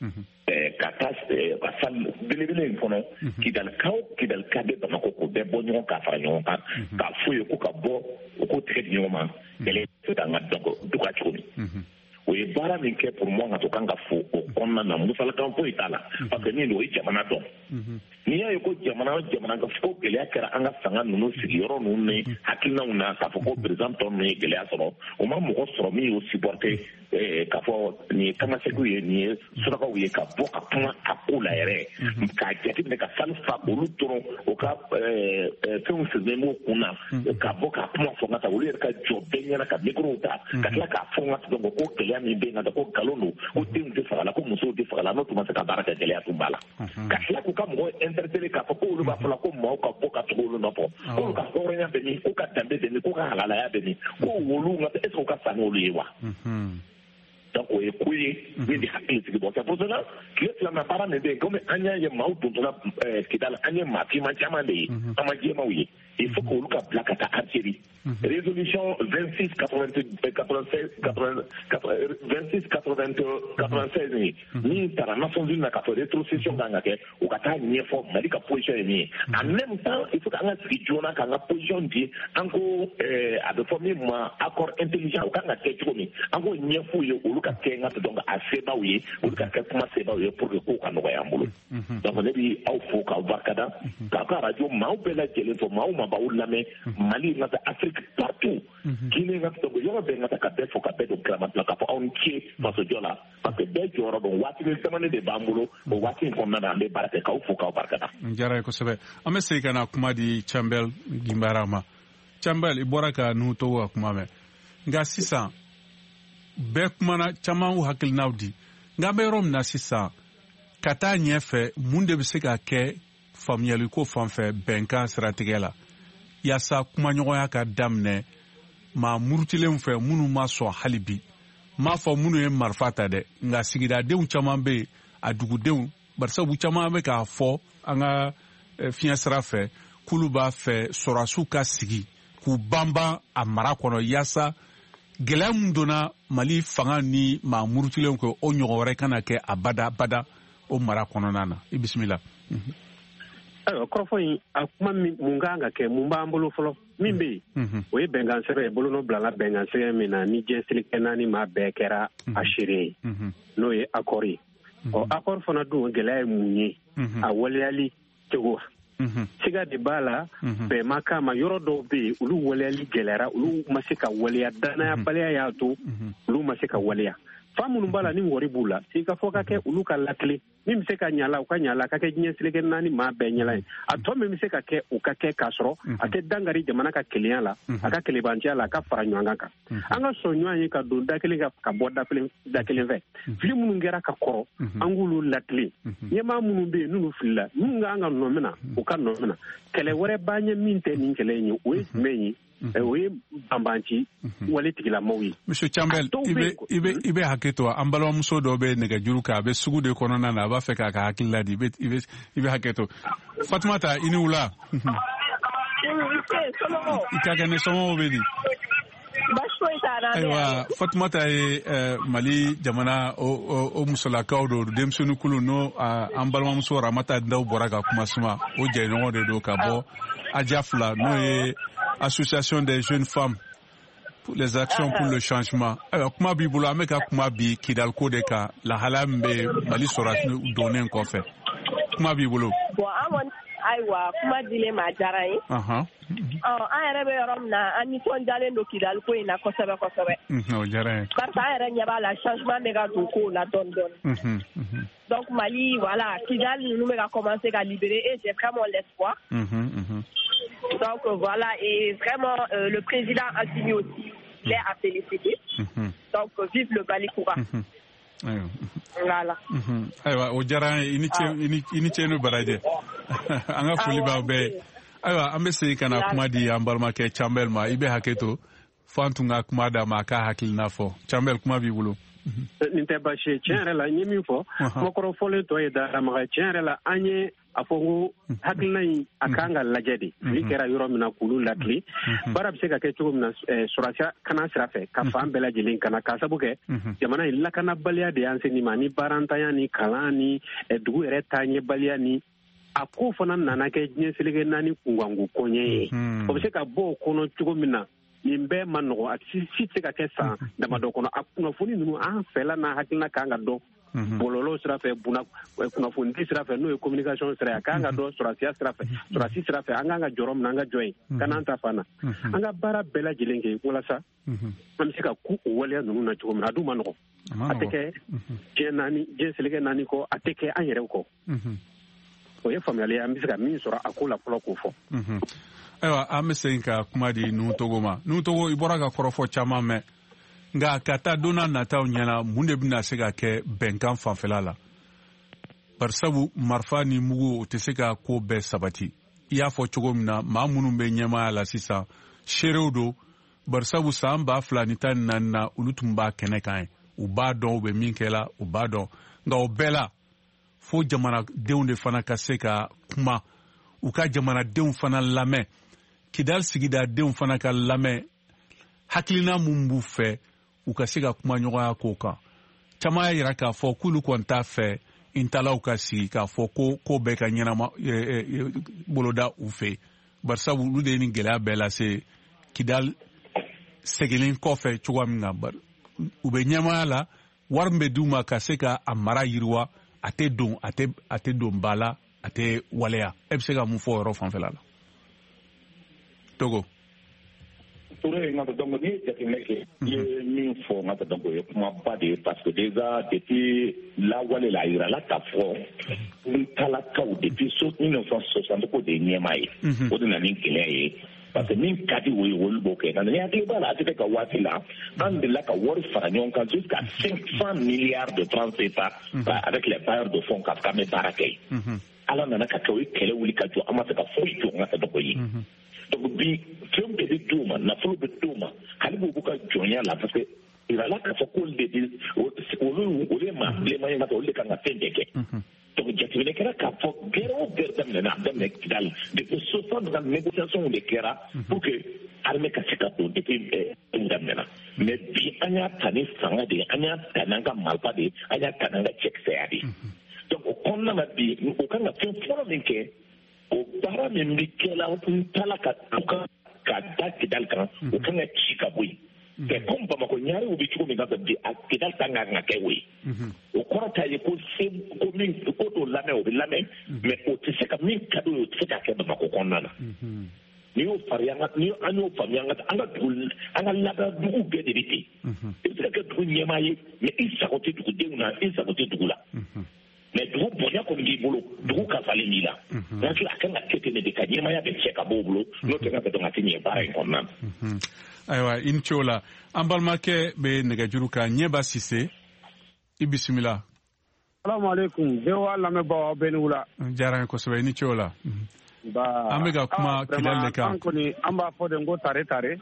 ka taa ka salle belebele in kɔnɔ Kidalikaw Kidalika bɛ Bamako k'o bɛɛ bɔ ɲɔgɔn ka fara ɲɔgɔn kan k'a fɔ ye ko ka bɔ o k'o tigɛ di ɲɔgɔn ma gɛlɛya tɛ an ka dɔgɔ cogo min o ye baara min kɛ pour moi ka to kan ka fo o kɔnɔna na musalakan foyi t'a la parce que min don o ye jamana dɔn n'i y'a ye ko jamana jamana ka fɔ ko gɛlɛya kɛra an ka fanga ninnu sigiyɔrɔ ninnu ni hakilinaw na k'a fɔ ko président tɔ ninnu ye gɛlɛya sɔrɔ o ma mɔgɔ sɔrɔ min y'o supporter k'a fɔ nin ye kangasegiw ye nin ye surakaw ye ka bɔ ka kuma a ko la yɛrɛ k'a jateminɛ ka sali fa olu dɔrɔn o ka fɛnw sigilen b'o kun na ka bɔ ka kuma fɔ ka taa olu yɛrɛ ka jɔ bɛɛ ɲɛna ka microw ta ka tila k'a fɔ ka tɔn ko gɛlɛya min bɛ yen nɔ ko nkalon don ko denw tɛ faga la ko musow tɛ faga la n'o tun ma se ka baara kɛ gɛlɛya tun b'a la ka tila k'u ka mɔgɔ interpeller k'a fɔ ko olu b'a fɔ la ko maaw ka bɔ ka tugu olu nɔfɛ k'olu ka hɔrɔnya bɛ min k'u ka danbe bɛ min k'u ka halalaya bɛ min ko wolu est-ce que u ka san n'olu ye wa donc o ye ko ye min de hakili sigi bɔ c'est pour cela tile filanan baara min bɛ yen komi an y'a ye maaw dontɔla Kidal an ye maa finman caman de ye an ma jɛmaw ye il faut k'olu ka bila ka taa Algérie résolution vingt-six quatre-vingt-seize vingt-six quatre-vingt-seize ye min taara Nations Unies na ka fɔ rétrocession kan ka kɛ u ka taa ɲɛfɔ Mali ka position ye min ye en même temps il faut k'an ka sigi joona k'an ka position di an ko a bɛ fɔ min ma accord intelligent o kan ka kɛ cogo min an k'o ɲɛf'u ye olu ka kɛ n ka donc a sebaw ye olu ka kɛ kuma sebaw ye pour que kow ka nɔgɔya an bolo donc ne bɛ aw fo k'aw barikada k'a ka radio maaw bɛɛ lajɛlen fɔ maaw ma b'aw lamɛn Mali n ka taa Afrique partout Guinée n ka taa yɔrɔ bɛɛ n ka taa ka bɛɛ fɔ ka bɛɛ don kiramatila k'a fɔ aw ni ce fasojɔ la parce que bɛɛ jɔyɔrɔ dɔn waati min tɛmɛnen de b'an bolo o waati in kɔnɔna na an bɛ baara kɛ k'aw fo k'aw barikada. N diyara ye kosɛbɛ an bɛ segin ka na kuma di Campbell Gimbara ma Campbell i bɔra ka nuhu to ka kuma mɛn nka sisan bɛɛ kumana caman y'u hakilinaw di nka an bɛ yɔrɔ min na sisan ka taa ɲɛfɛ mun de bɛ se ka kɛ faamuyaliko fan fɛ bɛnkan siratigɛ la yaasa kumaɲɔgɔnya ka daminɛ maa murutilenw fɛ minnu ma sɔn hali bi m'a fɔ minnu ye marifa ta dɛ nka sigidadenw caman bɛ yen a dugudenw barisabu caman bɛ k'a fɔ an ka fiɲɛ sira fɛ k'olu b'a fɛ sɔrɔdasiw ka sigi k'u banban a mara kɔnɔ yaasa gɛlɛya min donna Mali fanga ni maa murutilenw kɛ o ɲɔgɔn wɛrɛ kana kɛ a bada bada o mara kɔnɔna na i bisimila. ayiwa kɔrɔfɔ in a kuma mun kan ka kɛ mun b'an bolo fɔlɔ min bɛ yen o ye bɛnkan sɛbɛn ye bolonɔ bilala bɛnkan sɛbɛn min na ni diɲɛselikɛ naani maa bɛɛ kɛra a seere ye n'o ye akɔri ye ɔ akɔri fana dun gɛlɛya ye mun ye a waleyali cogo siga de b'a la bɛnma k'a ma yɔrɔ dɔw bɛ yen olu waleyali gɛlɛyara olu ma se ka waleya danayabaliya y'a to olu ma se ka waleya fa minnu b'a la ni wari b'u la i ka fɔ ka kɛ olu ka lakile min bɛ se ka ɲala u ka ɲala ka kɛ diɲɛselikɛ naani maa bɛɛ ɲɛla ye a tɔ min bɛ se ka kɛ u ka kɛ k'a sɔrɔ a tɛ dangari jamana ka kelenya la a ka kelebanciya la a ka fara ɲɔgɔn kan an ka sɔn ɲɔgɔn ye ka don da kelen ka bɔ da kelen fɛ fili minnu kɛra ka kɔrɔ an k'olu lakile ɲɛmaa minnu bɛ yen n'olu filila minnu ka an ka nɔ minna u ka nɔ minna kɛlɛ wɛrɛ b'an ɲɛ min tɛ nin kɛlɛ in ye o ye jumɛn ye o ye banbanci wale tigilamaw ye. Monsieur Campbell i bɛ hakɛ to an balimamuso dɔ bɛ nɛgɛjuru kan a bɛ sugu de kɔnɔna na a b'a fɛ k'a ka hakili ladi i bɛ hakɛ to Fatumata i ni wula i ka kɛ ni sɔmɔgɔw bɛ di. Baasi foyi t'a Aywa Fatumata ye Mali jamana o o musolakaw do denmisɛnnin kulu no an balimamuso Ramata Daw bɔra ka kuma suma o jɛɲɔgɔn de do ka bɔ Aja fila n'o ye association des jeunes femmes pour les actions pour le changement. Aywa kuma b'i bolo an bɛ ka kuma bi Kidal ko de kan lahala min bɛ Mali sɔrɔdasi donnen kɔfɛ kuma b'i bolo. Ayiwa kuma dilen ma diyara ye. An yɛrɛ bɛ yɔrɔ min na an nisɔndiyalen don Kidali ko in na kosɛbɛ kosɛbɛ. O diyara ye. Parce que an yɛrɛ ɲɛ b'a la changement bɛ ka don kow la dɔɔni dɔɔni. Donc Mali voilà Kidali ninnu bɛ ka commencer ka libérer et j'ai vraiment l'espoir. Donc voilà et vraiment euh, le président Assimi aussi il est à féliciter. Donc vive le Balikoura. Voilà. Aywa o diyara i ni ce i ni ce no baraje an ka foli b'aw bɛɛ ayiwa an bɛ segin ka na kuma di an balimakɛ Cambel ma i bɛ hakɛ to fo an tun ka kuma d'a ma a ka hakilina fɔ Cambel kuma b'i bolo. Nin tɛ baasi ye tiɲɛ yɛrɛ la n ye min fɔ kumakɔrɔ fɔlen tɔ ye Daramaga tiɲɛ yɛrɛ la an ye a fɔ ko hakilina in a kan ka lajɛ de ni kɛra yɔrɔ min na k'olu lakili baara bɛ se ka kɛ cogo min na sɔrɔdasiya kana sira fɛ ka fan bɛɛ lajɛlen kana k'a sabu kɛ jamana in lakanabaliya de y'an se nin ma ni baarantanya ni kalan ni dugu yɛrɛ taaɲɛbaliya ni a ko fana nana kɛ diɲɛ seleke naani kunkanko kɔɲɛ ye o bɛ se ka bɔ o kɔnɔ cogo min na nin bɛɛ ma nɔgɔ a si tɛ se ka kɛ san damadɔ kɔnɔ a kunnafoni ninnu an fɛla n'a hakilina kan ka dɔn bɔlɔlɔ sira fɛ kunnafoni di sira fɛ n'o ye communication sira ye a kan ka dɔn sɔrɔdasiya sira fɛ sɔrɔdasi sira fɛ an kan ka jɔyɔrɔ min na an ka jɔ yen ka n'an ta fan na an ka baara bɛɛ lajɛlen kɛ walasa an bɛ se ka ku o waleya ninnu na cogo min na a dun ma nɔgɔ a tɛ kɛ diɲɛ naani diɲɛ seleke naani kɔ a tɛ kɛ an yɛrɛw kɔ o ye faamuyali ye an bɛ se ka min sɔrɔ a ko la fɔlɔ k'o fɔ. Ayiwa an bɛ segin ka kuma di Nuhutogo ma Nuhutogo i bɔra ka kɔrɔfɔ caman mɛn nka ka taa don n'a nataw ɲɛna mun de bɛna se ka kɛ bɛnkan fanfɛla la barisabu marifa ni mugu o tɛ se ka ko bɛɛ sabati i y'a fɔ cogo min na maa minnu bɛ ɲɛmaya la sisan seerew don barisabu san ba fila ni tan ni naani na olu tun b'a kɛnɛ kan ye u b'a dɔn u bɛ min kɛla u b'a dɔn nka o bɛɛ la fo jamanadenw de fana ka se ka kuma u ka jamanadenw fana lamɛn Kidal sigidadenw fana ka lamɛn hakilina mun b'u fɛ u ka se ka kuma ɲɔgɔnya k'o kan caman y'a yira k'a fɔ k'olu kɔni t'a fɛ intalaw ka sigi k'a fɔ ko ko bɛɛ ka ɲɛnama boloda u fɛ barisabu olu de ye nin gɛlɛya bɛɛ lase Kidal seginlen kɔfɛ cogoya min na u bɛ ɲɛmaya la wari min bɛ d'u ma ka se ka a mara yiriwa a tɛ don a tɛ a tɛ don ba la a tɛ waleya e bɛ se ka mun fɔ o yɔrɔ fanfɛla la Togo. Touré nga donc ni jateminɛ kɛ i ye min fɔ nga donc o ye kumaba de ye parce que déjà depuis lawale la yirala k'a fɔ ntalakaw depuis mille neuf cent soixante ko de ye ɲɛma ye o de na ni gɛlɛya ye parce que min ka di o ye olu b'o kɛ nka ni hakili b'a la a tɛ kɛ ka waati la an delila ka wari fara ɲɔgɔn kan jusqu'à cinq cent milliards de francs C F A avec les bailleurs de fonds k'a fɔ k'an bɛ baara kɛ yen ala nana ka kɛ o ye kɛlɛ wuli ka jɔ an ma se ka foyi jɔ nga donc ye donc bi fɛn bɛɛ bɛ d'u ma nafolo bɛ d'u ma hali b'u ka jɔnya la parce que yirala k'a fɔ k'olu de bɛ olu olu ye maa bilenman ye olu de kan ka fɛn bɛɛ kɛ donc jateminɛ kɛra k'a fɔ gɛrɛ o gɛrɛ daminɛna a daminɛ Kidal depuis soixante ka négociation de kɛra pour que armée ka se ka don depuis daminɛna mais bi an y'a ta ni fanga de ye an y'a ta n'an ka marifa de ye an y'a ta n'an ka cɛkisɛya de ye donc o kɔnɔna na bi o kan ka fɛn fɔlɔ min kɛ o baara min bɛ kɛla n tala ka ka da Kidal kan o kan ka ci ka bɔ yen mais comme Bamako ɲaare u bɛ cogo min na bi a Kidal kan ka kan ka kɛ o ye o kɔrɔ t'a ye ko se ko min ko dɔw lamɛn o bɛ lamɛn mais o tɛ se ka min ka d'o ye o tɛ se ka kɛ Bamako kɔnɔna na n'i y'o fari an ka ni an y'o faamuya an ka an ka dugu an ka laada dugu bɛɛ de bɛ ten i bɛ se ka kɛ dugu ɲɛmaa ye mais i sago tɛ dugudenw na i sago tɛ dugu la. Mais dugu bonya kɔni b'i bolo dugu kafalen b'i la n'a tila a kan ka kɛ ten de ka ɲɛmaya bɛ cɛ ka bɔ o bolo n'o tɛ ka kɛ dɔn a tɛ ɲɛ baara in kɔnɔna na. Ayiwa i ni ce o la an balimakɛ bɛ nɛgɛjuru kan Ɲɛba Sise i bisimila. Salamaleykum bɛɛ wa lamɛnbagaw bɛɛ ni wula. Diyara n ye kosɛbɛ i ni ce o la. An bɛ ka kuma Kidal de kan. An kɔni an b'a fɔ de ko tare tare.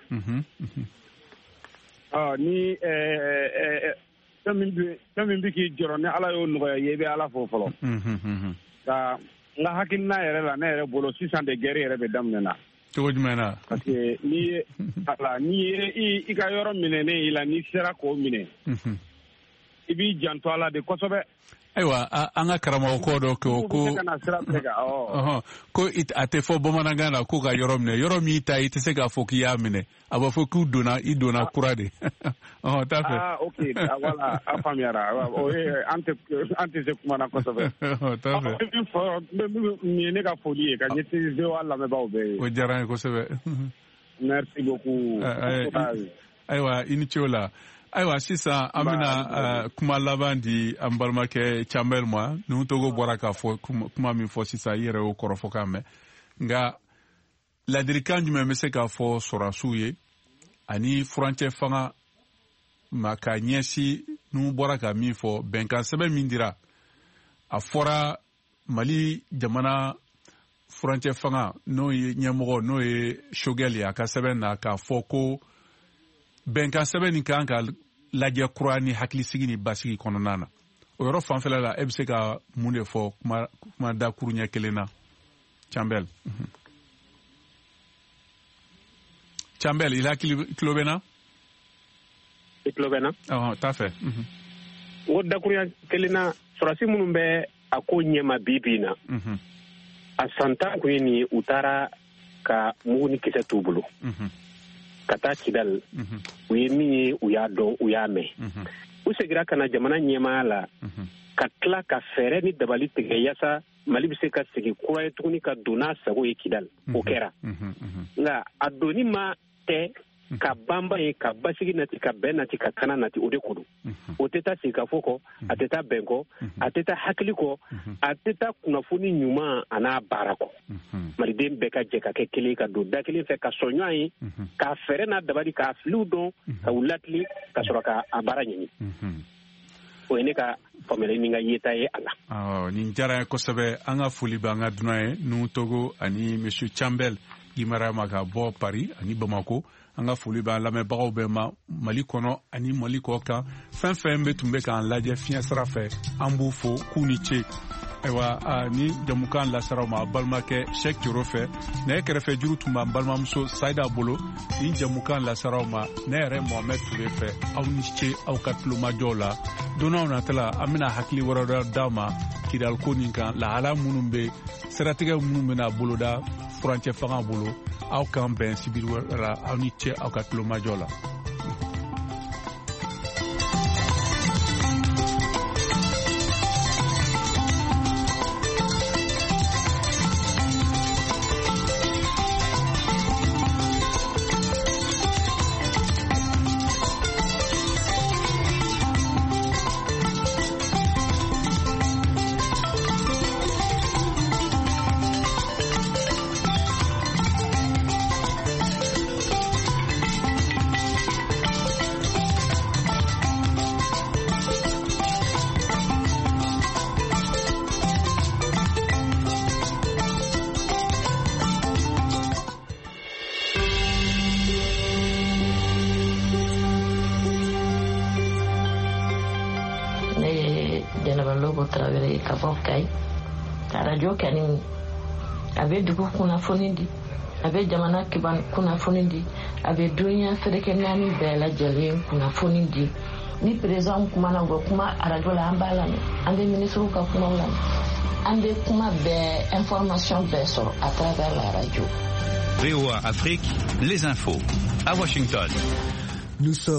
Ni fɛn min bɛ k'i jɔrɔ ni ala y'o nɔgɔya ye i bɛ ala fo fɔlɔ ka n ka hakilina yɛrɛ la ne yɛrɛ bolo sisan de gɛrɛ yɛrɛ bɛ daminɛ na cogo jumɛn na parce que ni ye ala ni ye i ka yɔrɔ minɛ ne i la ni sera k'o minɛ i b'i janto ala de kosɛbɛ. Ayiwa an ka karamɔgɔ kɔ dɔ ko ko ko a tɛ fɔ bamanankan na ko ka yɔrɔ minɛ yɔrɔ min ta i tɛ se k'a fɔ k'i y'a minɛ a b'a fɔ k'u donna i donna kura de ɔhɔn t'a fɛ. ah ok voilà a faamuyara o ye an tɛ an tɛ se kuma na kosɛbɛ. t'a fɛ. n bɛ fɔ nin ye ne ka foli ye ka ɲɛsin V O A lamɛnbaaw bɛɛ ye. o diyara n ye kosɛbɛ. merci beaucoup. ayiwa i ni ce o la. Ayiwa sisan an bɛna kuma laban di an balimakɛ Campbell ma ninnu Togo bɔra k'a fɔ kuma min fɔ sisan i yɛrɛ y'o kɔrɔfɔ k'a mɛn nka ladirikan jumɛn bɛ se k'a fɔ sɔrɔdasiw ye ani furancɛ fanga ma ka ɲɛsin ninnu bɔra ka min fɔ bɛnkan sɛbɛn min dira a fɔra Mali jamana furancɛ fanga n'o ye ɲɛmɔgɔ n'o ye Shogɛl ye a ka sɛbɛn na k'a fɔ ko bɛnkan sɛbɛn nin kan ka lajɛ kura ni hakilisigi ni basigi kɔnɔna na o yɔrɔ fanfɛla la e bɛ se ka mun de fɔ kuma kuma dakuru ɲɛ kelen na Campbell. Campbell i hakili kilo bɛ na. i kilo bɛ na. ɔhɔn t'a fɛ. n ko dakuru ɲɛ kelen na sɔrɔdasi minnu bɛ a ko ɲɛma bi bi in na a san tan kun ye nin ye u taara ka mugu ni kisɛ t'u bolo. ka taa Kidal u ye min ye u y'a dɔn u y'a mɛn u segira ka na jamana ɲɛmaaya la ka tila ka fɛɛrɛ ni dabali tigɛ yaasa Mali bɛ se ka segin kura ye tuguni ka don n'a sago ye Kidal o kɛra nka a donni ma tɛ ka banba ye ka basigi nati ka bɛn nati ka kana nati o de ko don o tɛ taa sigikafo kɔ a tɛ taa bɛn kɔ a tɛ taa hakili kɔ a tɛ taa kunnafoni ɲuman a n'a baara kɔ maliden bɛɛ ka jɛ ka kɛ kelen ka don da kelen fɛ ka sɔn ɲɔgɔn ye k'a fɛɛrɛ n'a dabali k'a filiw dɔn ka u latili ka sɔrɔ ka a baara ɲini o ye ne ka faamuyali ni ka yeta ye a la. nin diyara n ye kosɛbɛ an ka foli bɛ an ka dunan ye Nuhu Togo ani monsieur Campbell Gimarama ka bɔ Paris ani Bamako an ka foli b'an lamɛnbagaw bɛɛ ma Mali kɔnɔ ani Mali kɔ kan fɛn fɛn bɛ tun bɛ k'an lajɛ fiɲɛ sira fɛ an b'u fo k'u ni ce. Ayiwa ni jamukan lasaraw ma balimakɛ Cheikh Toro fɛ ne kɛrɛfɛ juru tun b'an balimamuso Saida bolo ni jamukan lasaraw ma ne yɛrɛ Mohamed Ture fɛ aw ni ce aw ka tulomajɔw la donnaw natala an bɛna hakili wɛrɛ dɔ d'aw ma Kidal ko nin kan lahala minnu bɛ siratigɛ minnu bɛna boloda furancɛ fanga bolo aw kan bɛn sibiri wɛrɛ la aw ni ce aw ka tulomajɔw la. Radio Kani a bɛ dugu kunnafoni di a bɛ jamana kiban kunnafoni di a bɛ dunya fɛrɛkɛ naani bɛɛ lajɛlen kunnafoni di ni président kumana u bɛ kuma radio la an b'a lamɛn an bɛ ministre ka kumaw lamɛn an bɛ kuma bɛɛ information bɛɛ sɔrɔ à travers la radio. V O A Afrique, les infos à Washington. Nous sommes